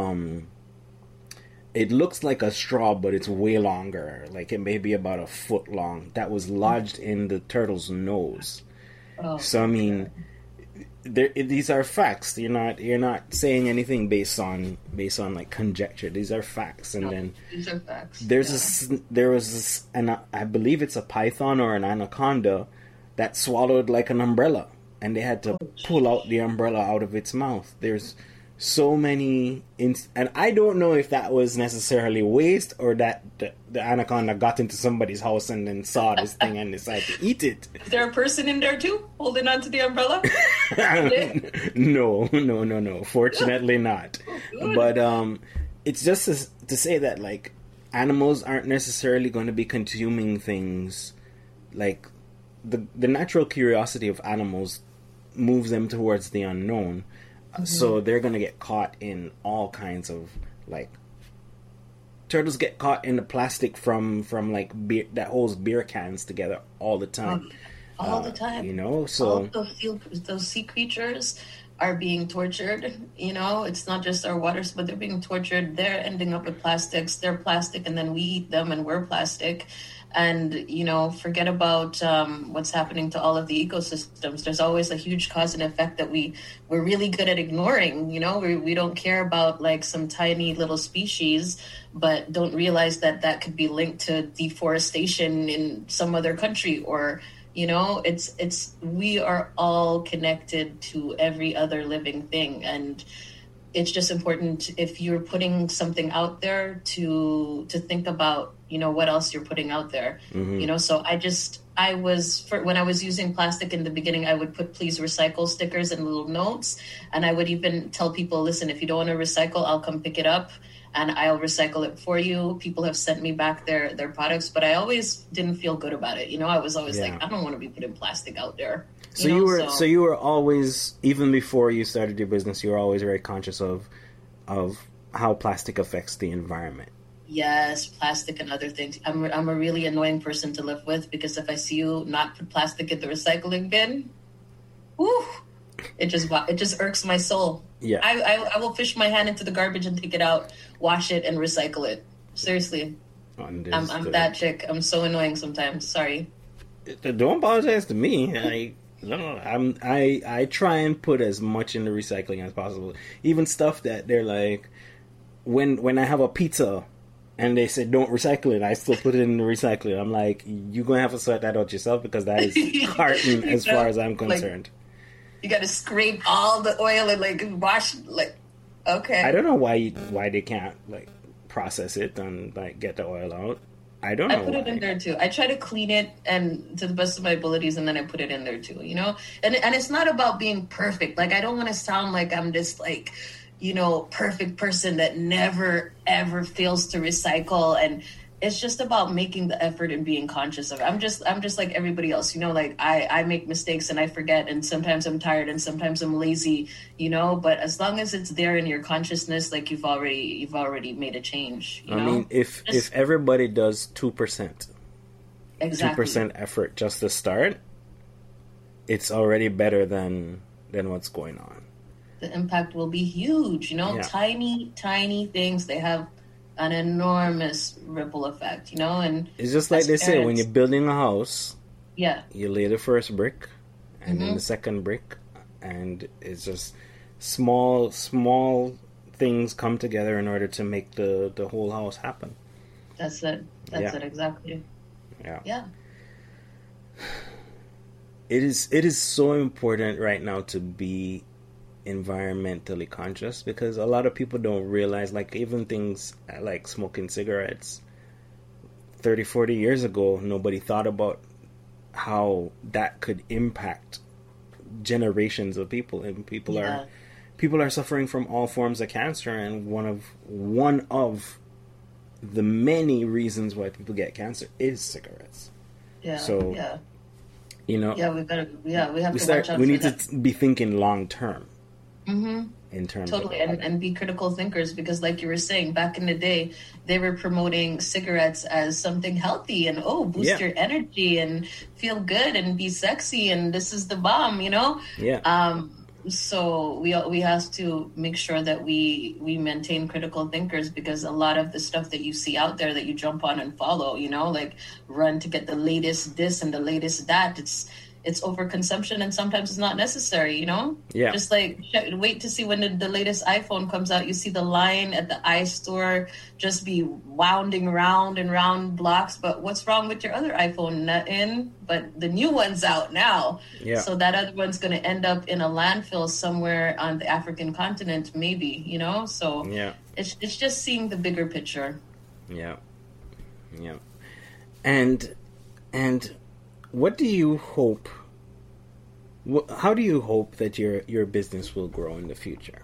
it looks like a straw, but it's way longer. Like it may be about a foot long. That was lodged in the turtle's nose. So I mean, these are facts. You're not saying anything based on like conjecture. These are facts. And then these are facts. There was this, and I believe it's a python or an anaconda that swallowed like an umbrella, and they had to pull out the umbrella out of its mouth. There's so many, and I don't know if that was necessarily waste or that the anaconda got into somebody's house and then saw this thing and decided to eat it. Is there a person in there too, holding onto the umbrella? No. Fortunately not. But it's just to say that like animals aren't necessarily going to be consuming things like the natural curiosity of animals moves them towards the unknown. So they're gonna get caught in all kinds of like turtles get caught in the plastic from like beer that holds beer cans together all the time. All the time. You know, so all those sea creatures are being tortured. You know, it's not just our waters, but they're being tortured. They're ending up with plastics. They're plastic, and then we eat them, and we're plastic. And, you know, forget about what's happening to all of the ecosystems. There's always a huge cause and effect that we're really good at ignoring. You know, we don't care about like some tiny little species, but don't realize that that could be linked to deforestation in some other country. Or, you know, we are all connected to every other living thing. And it's just important, if you're putting something out there, to think about, you know, what else you're putting out there. You know, so when I was using plastic in the beginning, I would put please recycle stickers and little notes. And I would even tell people, listen, if you don't want to recycle, I'll come pick it up and I'll recycle it for you. People have sent me back their products, but I always didn't feel good about it. You know, I was always like, I don't want to be putting plastic out there. So you were always, even before you started your business, you were always very conscious of how plastic affects the environment. Yes, plastic and other things. I'm a really annoying person to live with, because if I see you not put plastic in the recycling bin, whew, it just irks my soul. Yeah, I will fish my hand into the garbage and take it out, wash it, and recycle it. Seriously, I'm that chick. I'm so annoying sometimes. Sorry. Don't apologize to me. I try and put as much in the recycling as possible. Even stuff that they're like, when I have a pizza and they say don't recycle it, I still put it in the recycling. I'm like, you're gonna have to sort that out yourself, because that is carton as far as I'm concerned. Like, you gotta scrape all the oil and like wash, like, okay. I don't know why they can't like process it and like get the oil out. I don't know. I put it in there too. I try to clean it and to the best of my abilities, and then I put it in there too, you know? And it's not about being perfect. Like, I don't want to sound like I'm this like, you know, perfect person that never ever fails to recycle. And it's just about making the effort and being conscious of it. I'm just like everybody else, you know, like I make mistakes and I forget, and sometimes I'm tired and sometimes I'm lazy, you know, but as long as it's there in your consciousness, like you've already made a change, you know? I mean, if everybody does 2%, exactly, 2% effort just to start, it's already better than what's going on. The impact will be huge, you know. Tiny things, they have an enormous ripple effect, you know. And it's just like they say, when you're building a house, you lay the first brick and then the second brick, and it's just small things come together in order to make the whole house happen. That's it exactly. Yeah. It is so important right now to be environmentally conscious, because a lot of people don't realize, like, even things like smoking cigarettes 30-40 years ago, nobody thought about how that could impact generations of people, and people are suffering from all forms of cancer, and one of the many reasons why people get cancer is cigarettes. You know, we need to be thinking long term. In terms totally, and be critical thinkers, because like you were saying, back in the day, they were promoting cigarettes as something healthy and boost your energy and feel good and be sexy and this is the bomb, you know. So we have to make sure that we maintain critical thinkers, because a lot of the stuff that you see out there that you jump on and follow, you know, like run to get the latest this and the latest that, it's overconsumption, and sometimes it's not necessary, you know? Just like wait to see when the latest iPhone comes out. You see the line at the iStore just be wounding round and round blocks. But what's wrong with your other iPhone? Not in, but the new one's out now. So that other one's going to end up in a landfill somewhere on the African continent, maybe, you know? So it's just seeing the bigger picture. And what do you hope? How do you hope that your business will grow in the future?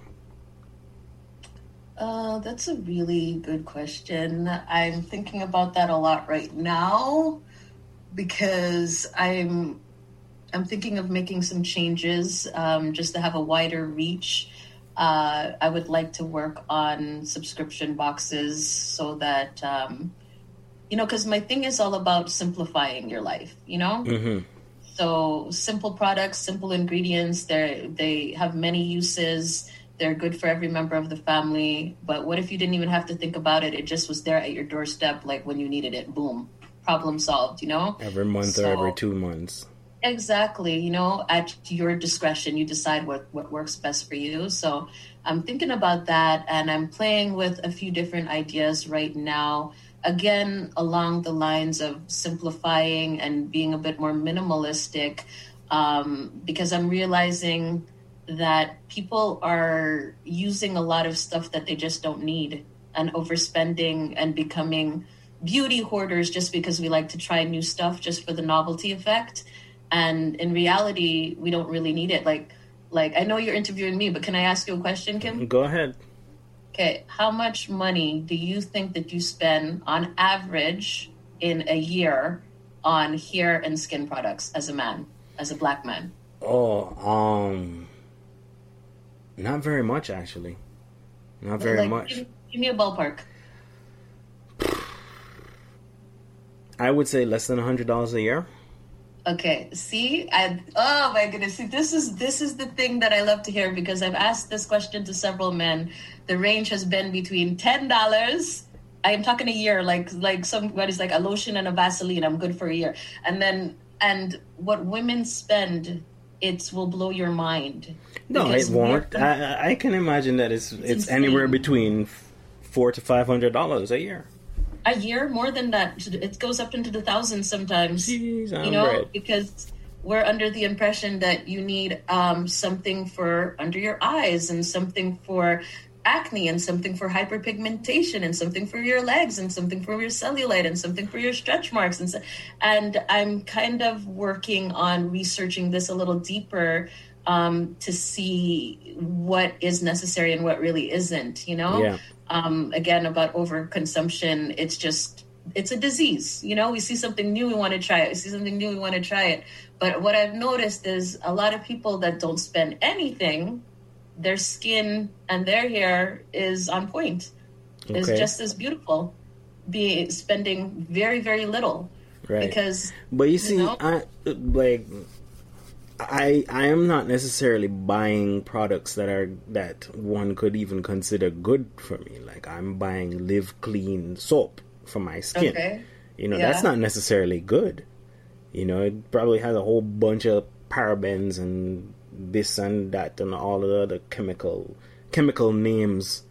That's a really good question. I'm thinking about that a lot right now, because I'm I'm thinking of making some changes just to have a wider reach. I would like to work on subscription boxes so that, because my thing is all about simplifying your life, Mm-hmm. So simple products, simple ingredients, they have many uses. They're good for every member of the family. But what if you didn't even have to think about it? It just was there at your doorstep, like when you needed it. Boom. Problem solved, Every month or every 2 months. Exactly. At your discretion, you decide what works best for you. So I'm thinking about that, and I'm playing with a few different ideas right now. Again, along the lines of simplifying and being a bit more minimalistic, because I'm realizing that people are using a lot of stuff that they just don't need and overspending and becoming beauty hoarders just because we like to try new stuff just for the novelty effect. And in reality, we don't really need it. Like I know you're interviewing me, but can I ask you a question, Kim? Go ahead. Okay. How much money do you think that you spend on average in a year on hair and skin products as a man, as a black man? Not very much, actually. Not very much. Give me a ballpark. I would say less than $100 a year. Okay, see, oh my goodness, see, this is the thing that I love to hear, because I've asked this question to several men. The range has been between $10. I am talking a year, like somebody's like a lotion and a Vaseline. I'm good for a year, and what women spend, it will blow your mind. No, it won't. I can imagine that it's anywhere between $400 to $500 a year. A year, more than that. It goes up into the thousands sometimes. Jeez, because we're under the impression that you need something for under your eyes, and something for acne, and something for hyperpigmentation, and something for your legs, and something for your cellulite, and something for your stretch marks. And I'm kind of working on researching this a little deeper to see what is necessary and what really isn't, Yeah. Again, about overconsumption, it's a disease. We see something new, we want to try it. We see something new, we want to try it. But what I've noticed is a lot of people that don't spend anything, their skin and their hair is on point. Okay. Is just as beautiful, spending very, very little. Right. Because, but you see, I am not necessarily buying products that one could even consider good for me. Like, I'm buying Live Clean soap for my skin. Okay. That's not necessarily good. It probably has a whole bunch of parabens and this and that and all of the other chemical names.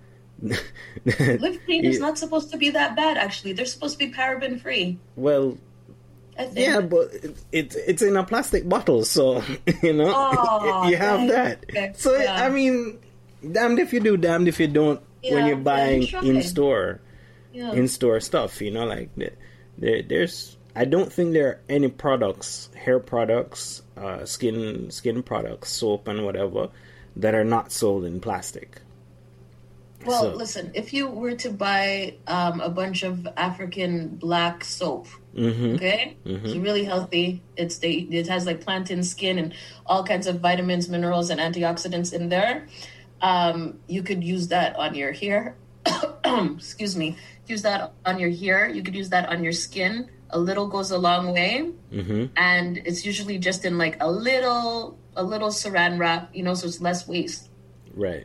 Live Clean is not supposed to be that bad, actually. They're supposed to be paraben free. Well, yeah, but it's in a plastic bottle, so you have that. Okay. So I mean, damned if you do, damned if you don't. When you're buying in store stuff, there's. I don't think there are any products, hair products, skin products, soap and whatever, that are not sold in plastic. Well, listen, if you were to buy a bunch of African black soap, okay, it's really healthy. It has like plantain skin and all kinds of vitamins, minerals, and antioxidants in there. You could use that on your hair. Excuse me. Use that on your hair. You could use that on your skin. A little goes a long way, and it's usually just in like a little saran wrap, so it's less waste. Right.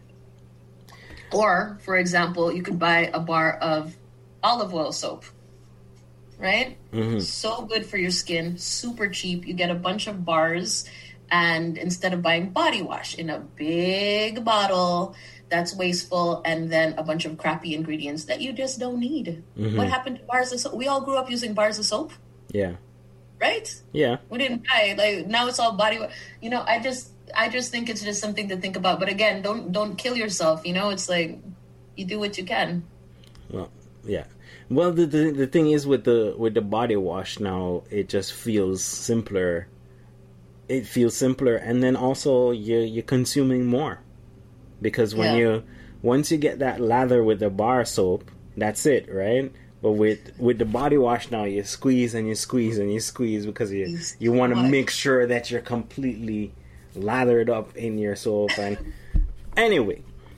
Or, for example, you could buy a bar of olive oil soap, right? So good for your skin, super cheap. You get a bunch of bars, and instead of buying body wash in a big bottle that's wasteful, and then a bunch of crappy ingredients that you just don't need. What happened to bars of soap? We all grew up using bars of soap. Yeah. Right? Yeah. We didn't buy like now it's all body wash. I just think it's just something to think about. But again, don't kill yourself. It's like you do what you can. Well, yeah. Well, the thing is with the body wash now, it just feels simpler. It feels simpler, and then also you're consuming more, because once you get that lather with the bar soap, that's it, right? But with the body wash now, you squeeze and you squeeze and you squeeze because you want to make sure that you're completely lathered up in your soap. And anyway,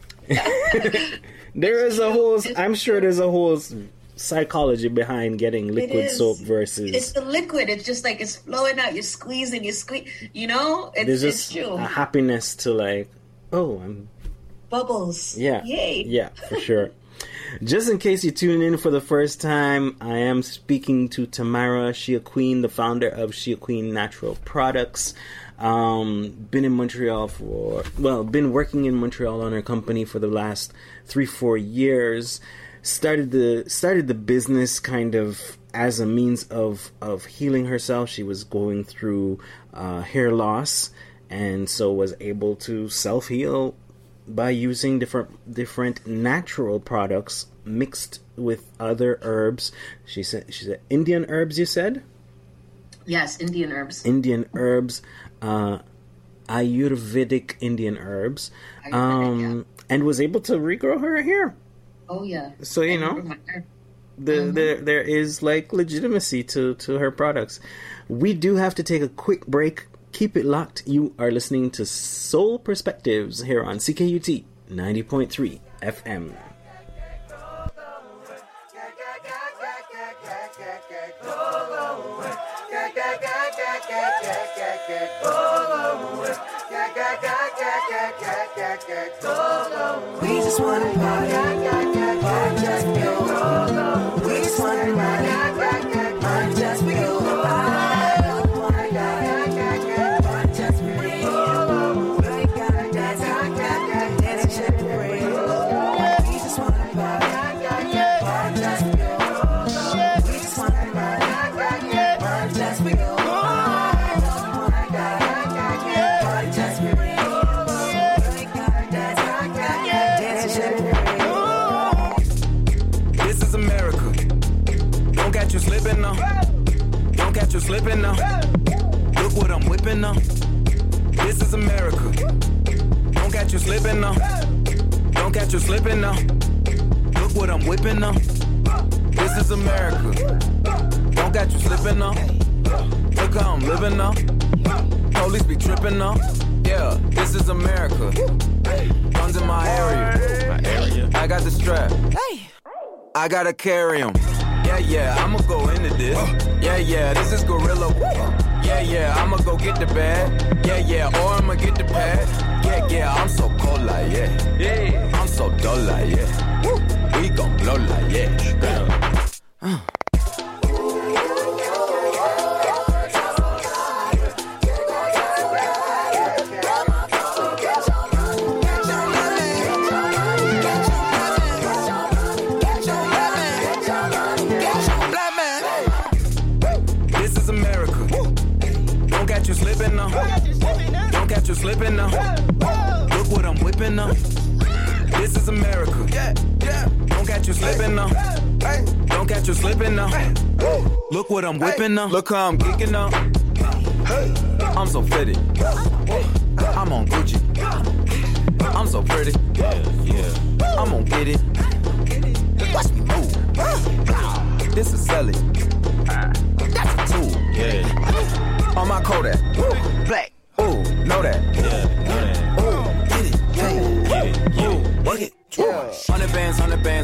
I'm sure there's a whole psychology behind getting liquid soap versus... It's the liquid. It's just like it's flowing out. You squeeze and you squeeze. You know? There's just a happiness to like, oh, I'm... Bubbles. Yeah. Yay. Yeah, for sure. Just in case you tune in for the first time, I am speaking to Tamara Shea Queen, the founder of Shea Queen Natural Products. Been in Montreal been working in Montreal on her company for the last 3-4 years. Started the business kind of as a means of healing herself. She was going through hair loss, and so was able to self-heal by using different natural products mixed with other herbs. She said Indian herbs, you said? Yes, Indian herbs. Indian herbs, Ayurvedic Indian herbs, and was able to regrow her hair. Oh yeah. So you know, there is like legitimacy to her products. We do have to take a quick break. Keep it locked. You are listening to Soul Perspectives here on CKUT 90.3 FM. We just want to party, party just for you. We just want to party, party just for you. Slipping now, don't catch you slipping now. Look what I'm whipping now. This is America. Don't catch you slipping now. Don't catch you slipping now. Look what I'm whipping now. This is America. Don't catch you slipping now. Look how I'm living now. Police be tripping now. Yeah, this is America. Guns in my area. I got the strap. I gotta carry 'em. Yeah, I'ma go into this. Yeah, this is Gorilla. Yeah, I'ma go get the bag. Yeah, or I'ma get the pad. Yeah, I'm so cold like, yeah. I'm so dull like, yeah. We gon' blow like, yeah. Don't catch you slipping now. Look what I'm whipping now. This is America. Yeah. Don't catch you slipping now. Don't catch you slipping now. Look what I'm whipping now. Look how I'm geeking now. I'm so fitted. I'm on Gucci. I'm so pretty. Yeah. I'm gonna get it. Watch me move. This is Sally. That's a tool. Yeah. On my Kodak, black, ooh, know that, ooh, get it, ooh, work it, 100 bands,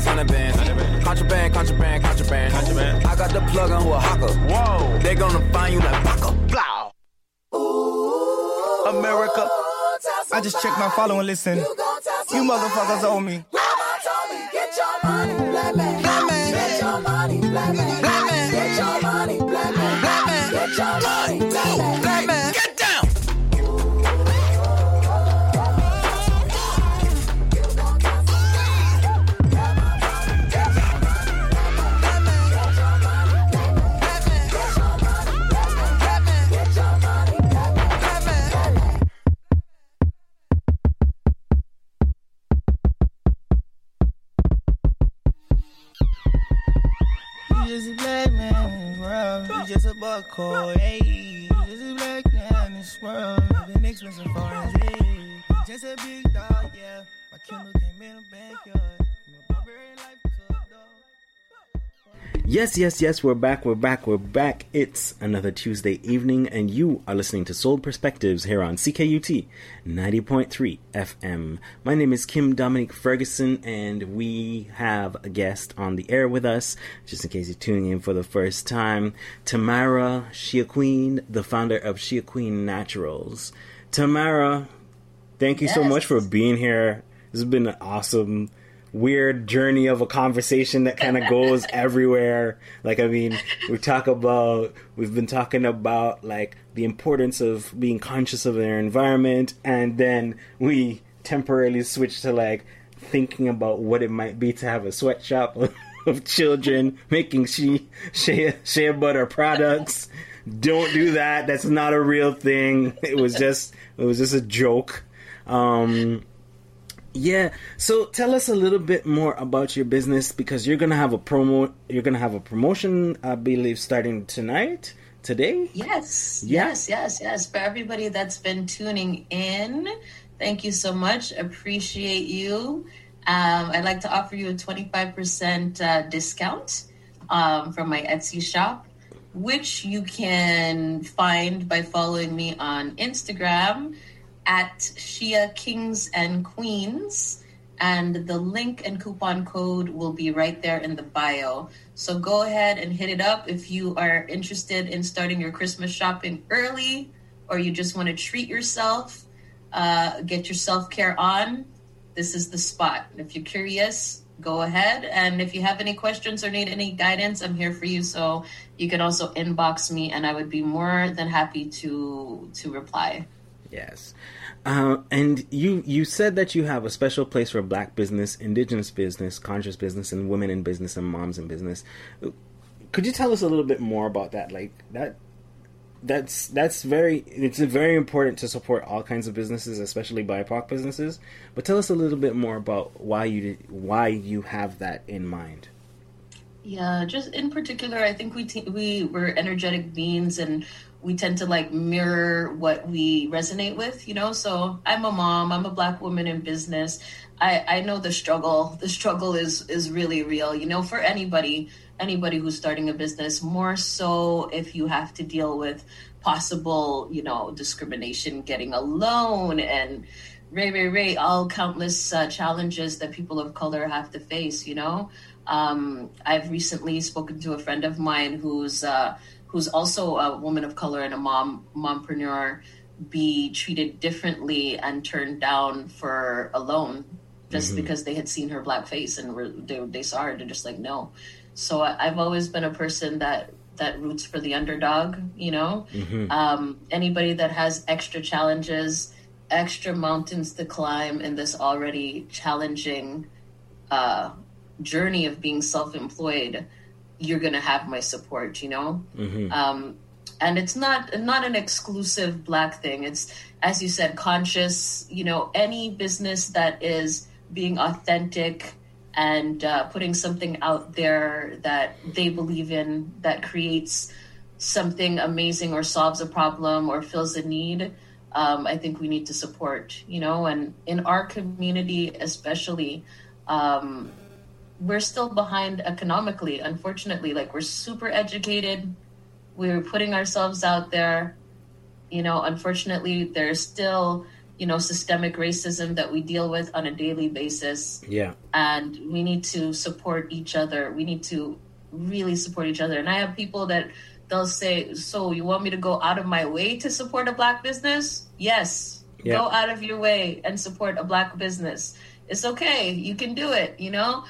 contraband, I got the plug on who a hawker, whoa, they gonna find you like Baka, blow, ooh, America, I just checked my follow and listen, you motherfuckers owe me, Mama told me, get your money, black man, get your money, black man, get your money, black man, get your money, black man, get down. Just a black man in this world. You just a buck call, hey. You just a black man in this world. Living expensive foreign, hey. Just a big dog, yeah. My Kindle came in the backyard. My barbarian life to a dog. Yes, we're back. It's another Tuesday evening, and you are listening to Soul Perspectives here on CKUT 90.3 FM. My name is Kim Dominic Ferguson, and we have a guest on the air with us, just in case you're tuning in for the first time, Tamara Shea Queen, the founder of Shea Queen Naturals. Tamara, thank you so much for being here. This has been an awesome weird journey of a conversation that kind of goes everywhere. Like, I mean, we've been talking about like the importance of being conscious of their environment, and then we temporarily switched to like thinking about what it might be to have a sweatshop of children making shea butter products. Don't do that. That's not a real thing. It was just a joke. Yeah, so tell us a little bit more about your business, because you're gonna have a promotion, I believe, starting today. Yes. For everybody that's been tuning in, thank you so much. Appreciate you. I'd like to offer you a 25% discount from my Etsy shop, which you can find by following me on Instagram at Shea Kings and Queens, and the link and coupon code will be right there in the bio. So go ahead and hit it up if you are interested in starting your Christmas shopping early, or you just want to treat yourself, get your self-care on. This is the spot. If you're curious, go ahead. And if you have any questions or need any guidance, I'm here for you. So you can also inbox me, and I would be more than happy to reply. Yes. And you said that you have a special place for Black business, Indigenous business, conscious business, and women in business and moms in business. Could you tell us a little bit more about that? Like it's very important to support all kinds of businesses, especially BIPOC businesses. But tell us a little bit more about why you have that in mind. Yeah, just in particular, I think we're energetic beings, and we tend to like mirror what we resonate with, you know? So I'm a mom, I'm a Black woman in business. I know the struggle. The struggle is really real, you know, for anybody who's starting a business, more so if you have to deal with possible, you know, discrimination, getting a loan, and all countless challenges that people of color have to face, you know? I've recently spoken to a friend of mine who's also a woman of color and a mompreneur, be treated differently and turned down for a loan just because they had seen her Black face and they saw her, they're just like, no. So I've always been a person that roots for the underdog, you know? Anybody that has extra challenges, extra mountains to climb in this already challenging journey of being self-employed, you're going to have my support, you know? And it's not an exclusive Black thing. It's, as you said, conscious, you know, any business that is being authentic and putting something out there that they believe in, that creates something amazing or solves a problem or fills a need, I think we need to support, you know? And in our community especially, we're still behind economically, unfortunately. Like, we're super educated. We're putting ourselves out there. You know, unfortunately, there's still, you know, systemic racism that we deal with on a daily basis. Yeah. And we need to support each other. We need to really support each other. And I have people that they'll say, so you want me to go out of my way to support a Black business? Yes. Yeah. Go out of your way and support a Black business. It's okay. You can do it, you know?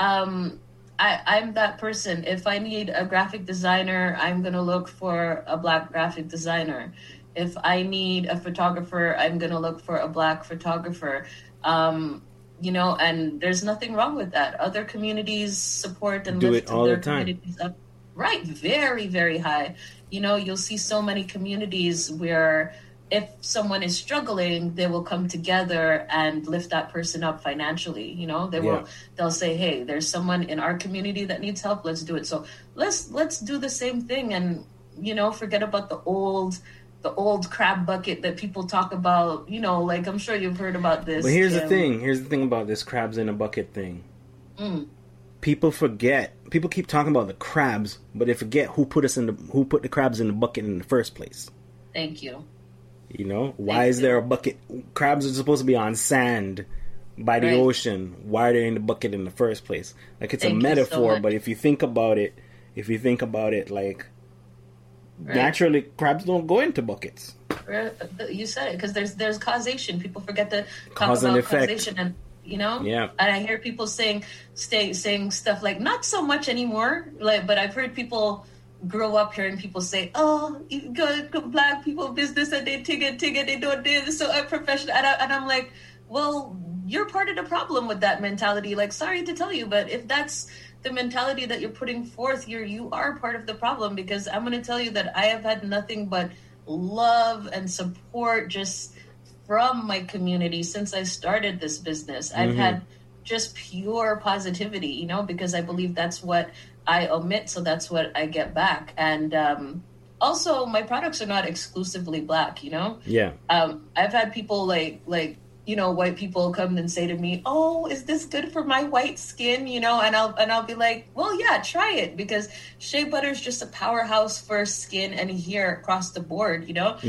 I'm that person. If I need a graphic designer, I'm going to look for a Black graphic designer. If I need a photographer, I'm going to look for a Black photographer. You know, and there's nothing wrong with that. Other communities support and lift their communities up. Right. Very, very high. You know, you'll see so many communities where if someone is struggling, they will come together and lift that person up financially. You know, they'll say, hey, there's someone in our community that needs help. Let's do it. So let's do the same thing, and, you know, forget about the old crab bucket that people talk about. You know, like, I'm sure you've heard about this. But here's the thing about this crabs in a bucket thing. People forget people keep talking about the crabs, but they forget who put the crabs in the bucket in the first place. Thank you. You know, why is there a bucket? Crabs are supposed to be on sand by the ocean. Why are they in the bucket in the first place? Like, it's a metaphor, but if you think about it, like, naturally, crabs don't go into buckets. You said it, because there's causation. People forget to talk Cause and about effect. causation, and you know, Yeah. And I hear people saying stuff like, not so much anymore, like, but I've heard people grow up hearing people say, "Oh, you go black people business and they tigger, they don't do this so unprofessional," and I'm like, well, you're part of the problem with that mentality. Like, sorry to tell you, but if that's the mentality that you're putting forth, you are part of the problem, because I'm going to tell you that I have had nothing but love and support just from my community since I started this business. I've had just pure positivity, you know, because I believe that's what I omit, so that's what I get back. And also, my products are not exclusively black, you know? Yeah. I've had people like, you know, white people come and say to me, "Oh, is this good for my white skin?" You know, and I'll be like, "Well, yeah, try it," because shea butter is just a powerhouse for skin and hair across the board, you know,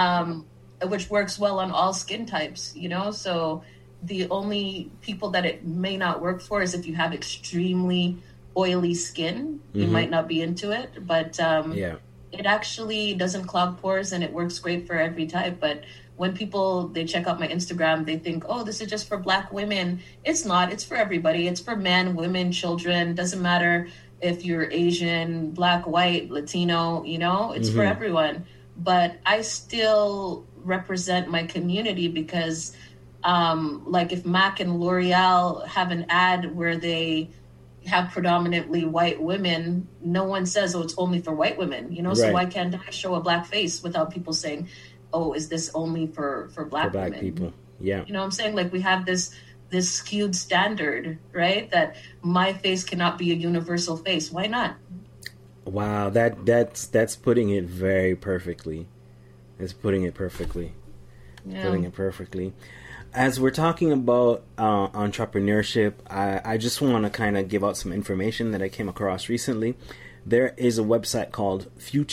which works well on all skin types, you know. So the only people that it may not work for is if you have extremely oily skin. You might not be into it, but it actually doesn't clog pores and it works great for every type. But when people, they check out my Instagram, they think, "Oh, this is just for black women." It's not. It's for everybody. It's for men, women, children. Doesn't matter if you're Asian, black, white, Latino, you know, it's for everyone. But I still represent my community because, like, if MAC and L'Oreal have an ad where they have predominantly white women, no one says, "Oh, it's only for white women," you know? So why can't I show a black face without people saying, "Oh, is this only for black women?" people? Yeah. You know what I'm saying? Like, we have this skewed standard, right? That my face cannot be a universal face. Why not? Wow, that's putting it very perfectly. It's putting it perfectly. Yeah. Putting it perfectly. As we're talking about entrepreneurship, I just want to kind of give out some information that I came across recently. There is a website called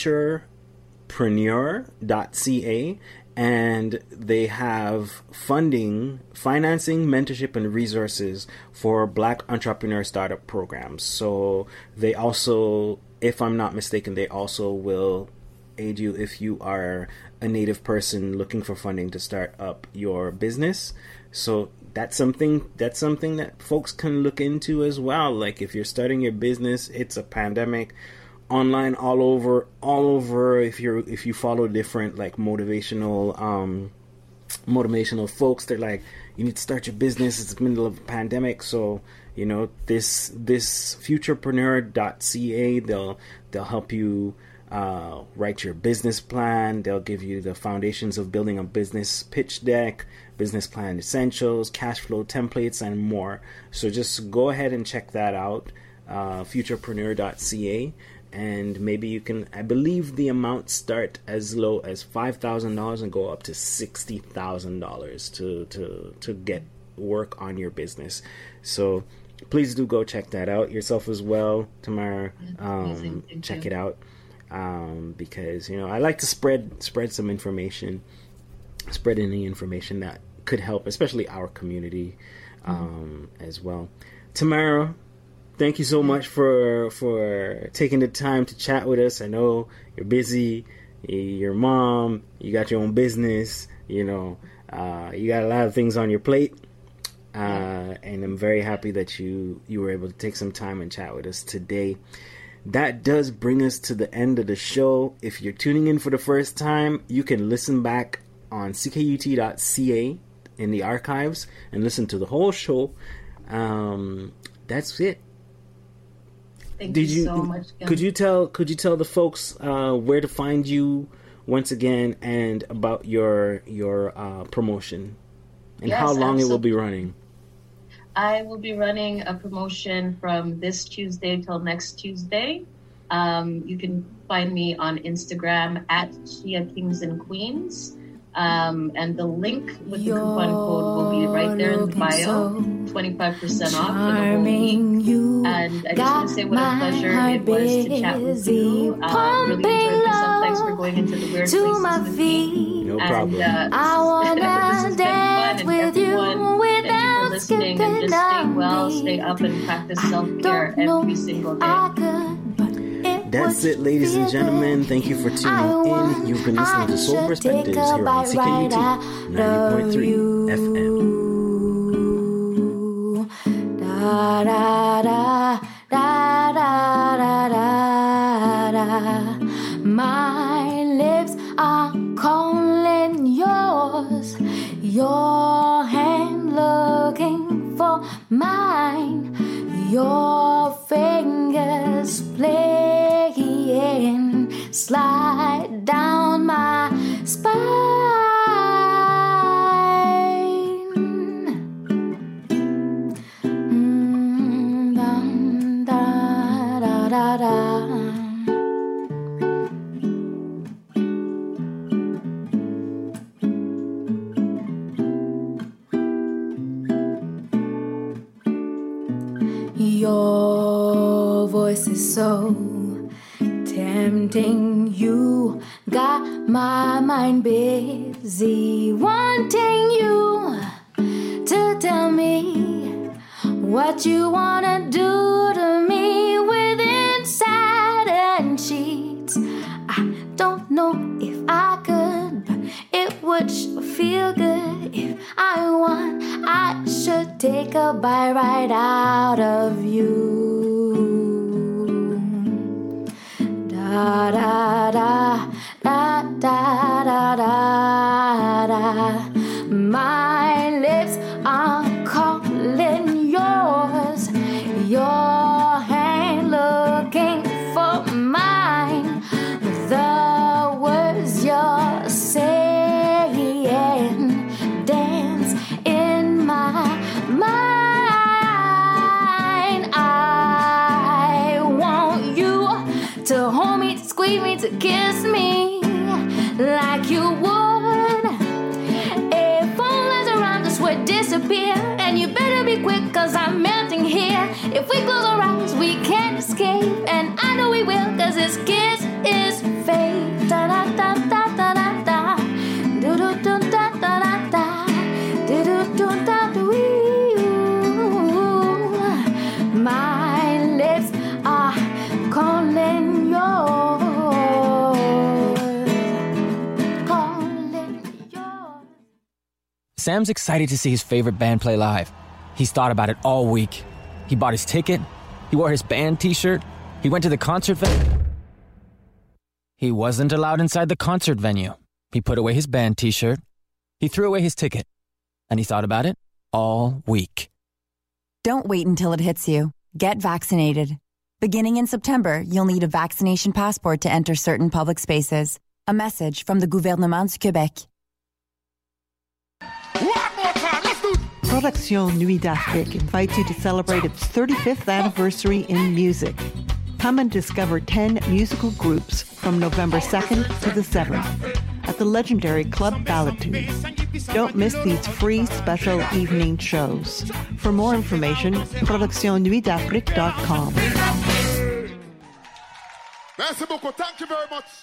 futurepreneur.ca, and they have financing, mentorship, and resources for Black entrepreneur startup programs. So they also, if I'm not mistaken, they also will aid you if you are a Native person looking for funding to start up your business. So that's something that folks can look into as well. Like, if you're starting your business, it's a pandemic, online all over. If you follow different like motivational folks, they're like, you need to start your business. It's the middle of a pandemic, so you know this futurepreneur.ca. They'll help you write your business plan. They'll give you the foundations of building a business pitch deck, business plan essentials, cash flow templates, and more. So just go ahead and check that out, futurepreneur.ca, and maybe you can, I believe the amounts start as low as $5,000 and go up to $60,000 to get work on your business. So please do go check that out yourself as well, Tamara. Check it out. Because, you know, I like to spread some information, spread any information that could help, especially our community, as well. Tamara, thank you so much for taking the time to chat with us. I know you're busy, you're a mom, you got your own business, you know, you got a lot of things on your plate. And I'm very happy that you were able to take some time and chat with us today. That does bring us to the end of the show. If you're tuning in for the first time, you can listen back on ckut.ca in the archives and listen to the whole show. That's it. Thank you so much, Kim. Could you tell the folks where to find you once again, and about your promotion and how long it will be running? I will be running a promotion from this Tuesday till next Tuesday. You can find me on Instagram at Shia Kings and Queens. And the link with the coupon code will be right there in the bio. 25% off for the whole week. And I just want to say what a pleasure it was to chat with you. Really enjoyed myself. Thanks for going into the weird places with me. No problem. I wanna dance with you without thank you for listening, and just stay well, stay up, and practice self-care every single day. That's it, ladies and gentlemen. Thank you for tuning in. You've been listening to Soul Perspectives here on CKUT 90.3 FM. Da da da da da da da da. My lips are calling yours, your hand looking for mine, your fingers playing, slide down my spine. Da, da, da. Your voice is so tempting. You got my mind busy, wanting you to tell me what you wanna do to me within satin sheets. I don't know if I could, but it would feel good. If I won, I should take a bite right out of you. Da da da da da da da da. My lips are calling yours, your hand looking for mine. The words you're saying dance in my mind. I want you to hold me, to squeeze me, to kiss me like you would if all that's around us would disappear. And you better be quick, 'cause I'm melting here. If we close our eyes, we can't escape, and I know we will, 'cause this kiss is fate. Da da da da da da da. Do do do da da da da. Do do do da do. My lips are calling yours, calling yours. Sam's excited to see his favorite band play live. He's thought about it all week. He bought his ticket. He wore his band t-shirt. He went to the concert venue. He wasn't allowed inside the concert venue. He put away his band t-shirt. He threw away his ticket. And he thought about it all week. Don't wait until it hits you. Get vaccinated. Beginning in September, you'll need a vaccination passport to enter certain public spaces. A message from the Gouvernement du Québec. Production Nuit d'Afrique invites you to celebrate its 35th anniversary in music. Come and discover 10 musical groups from November 2nd to the 7th at the legendary Club Ballatude. Don't miss these free special evening shows. For more information, productionnuitdafrique.com. Merci beaucoup. Thank you very much.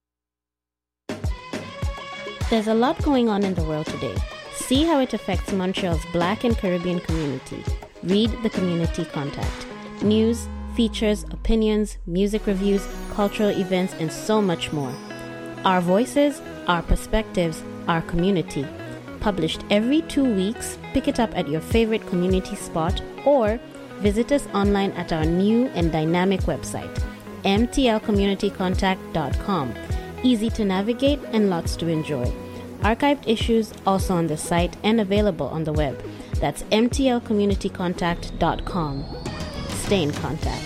There's a lot going on in the world today. See how it affects Montreal's Black and Caribbean community. Read the Community Contact. News, features, opinions, music reviews, cultural events, and so much more. Our voices, our perspectives, our community. Published every 2 weeks, pick it up at your favorite community spot or visit us online at our new and dynamic website, mtlcommunitycontact.com. Easy to navigate and lots to enjoy. Archived issues also on the site and available on the web. That's mtlcommunitycontact.com. Stay in contact.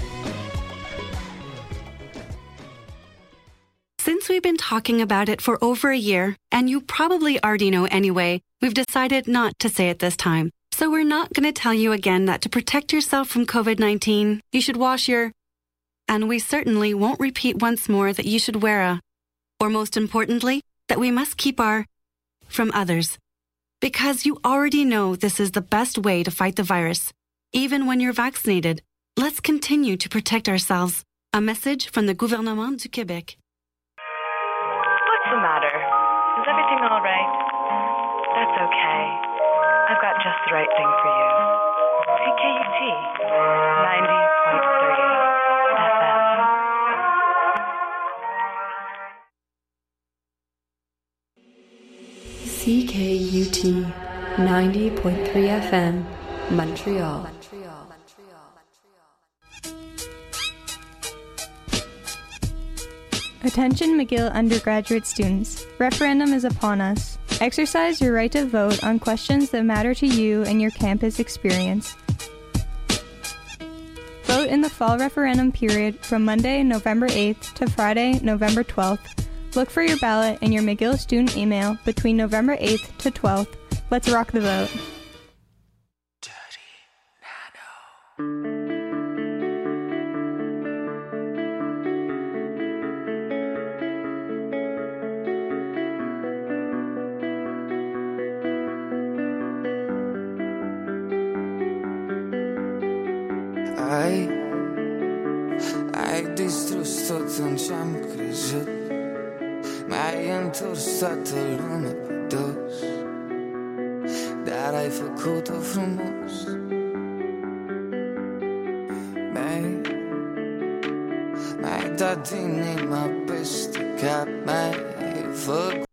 Since we've been talking about it for over a year, and you probably already know anyway, we've decided not to say it this time. So we're not going to tell you again that to protect yourself from COVID-19, you should wash your... And we certainly won't repeat once more that you should wear a... Or most importantly, that we must keep our... from others. Because you already know this is the best way to fight the virus. Even when you're vaccinated, let's let's continue to protect ourselves. A message from the Gouvernement du Québec. What's the matter? Is everything all right? That's okay. I've got just the right thing for you. CKUT 90.3 FM. CKUT 90.3 FM, Montreal. Attention McGill undergraduate students. Referendum is upon us. Exercise your right to vote on questions that matter to you and your campus experience. Vote in the fall referendum period from Monday, November 8th to Friday, November 12th. Look for your ballot in your McGill student email between November 8th to 12th. Let's rock the vote. Ai distrus tot în ce-am crezut. Mi-ai întors toată lumea pe dos, dar ai făcut-o frumos. Mi-ai dat inima peste cap, mi-ai făcut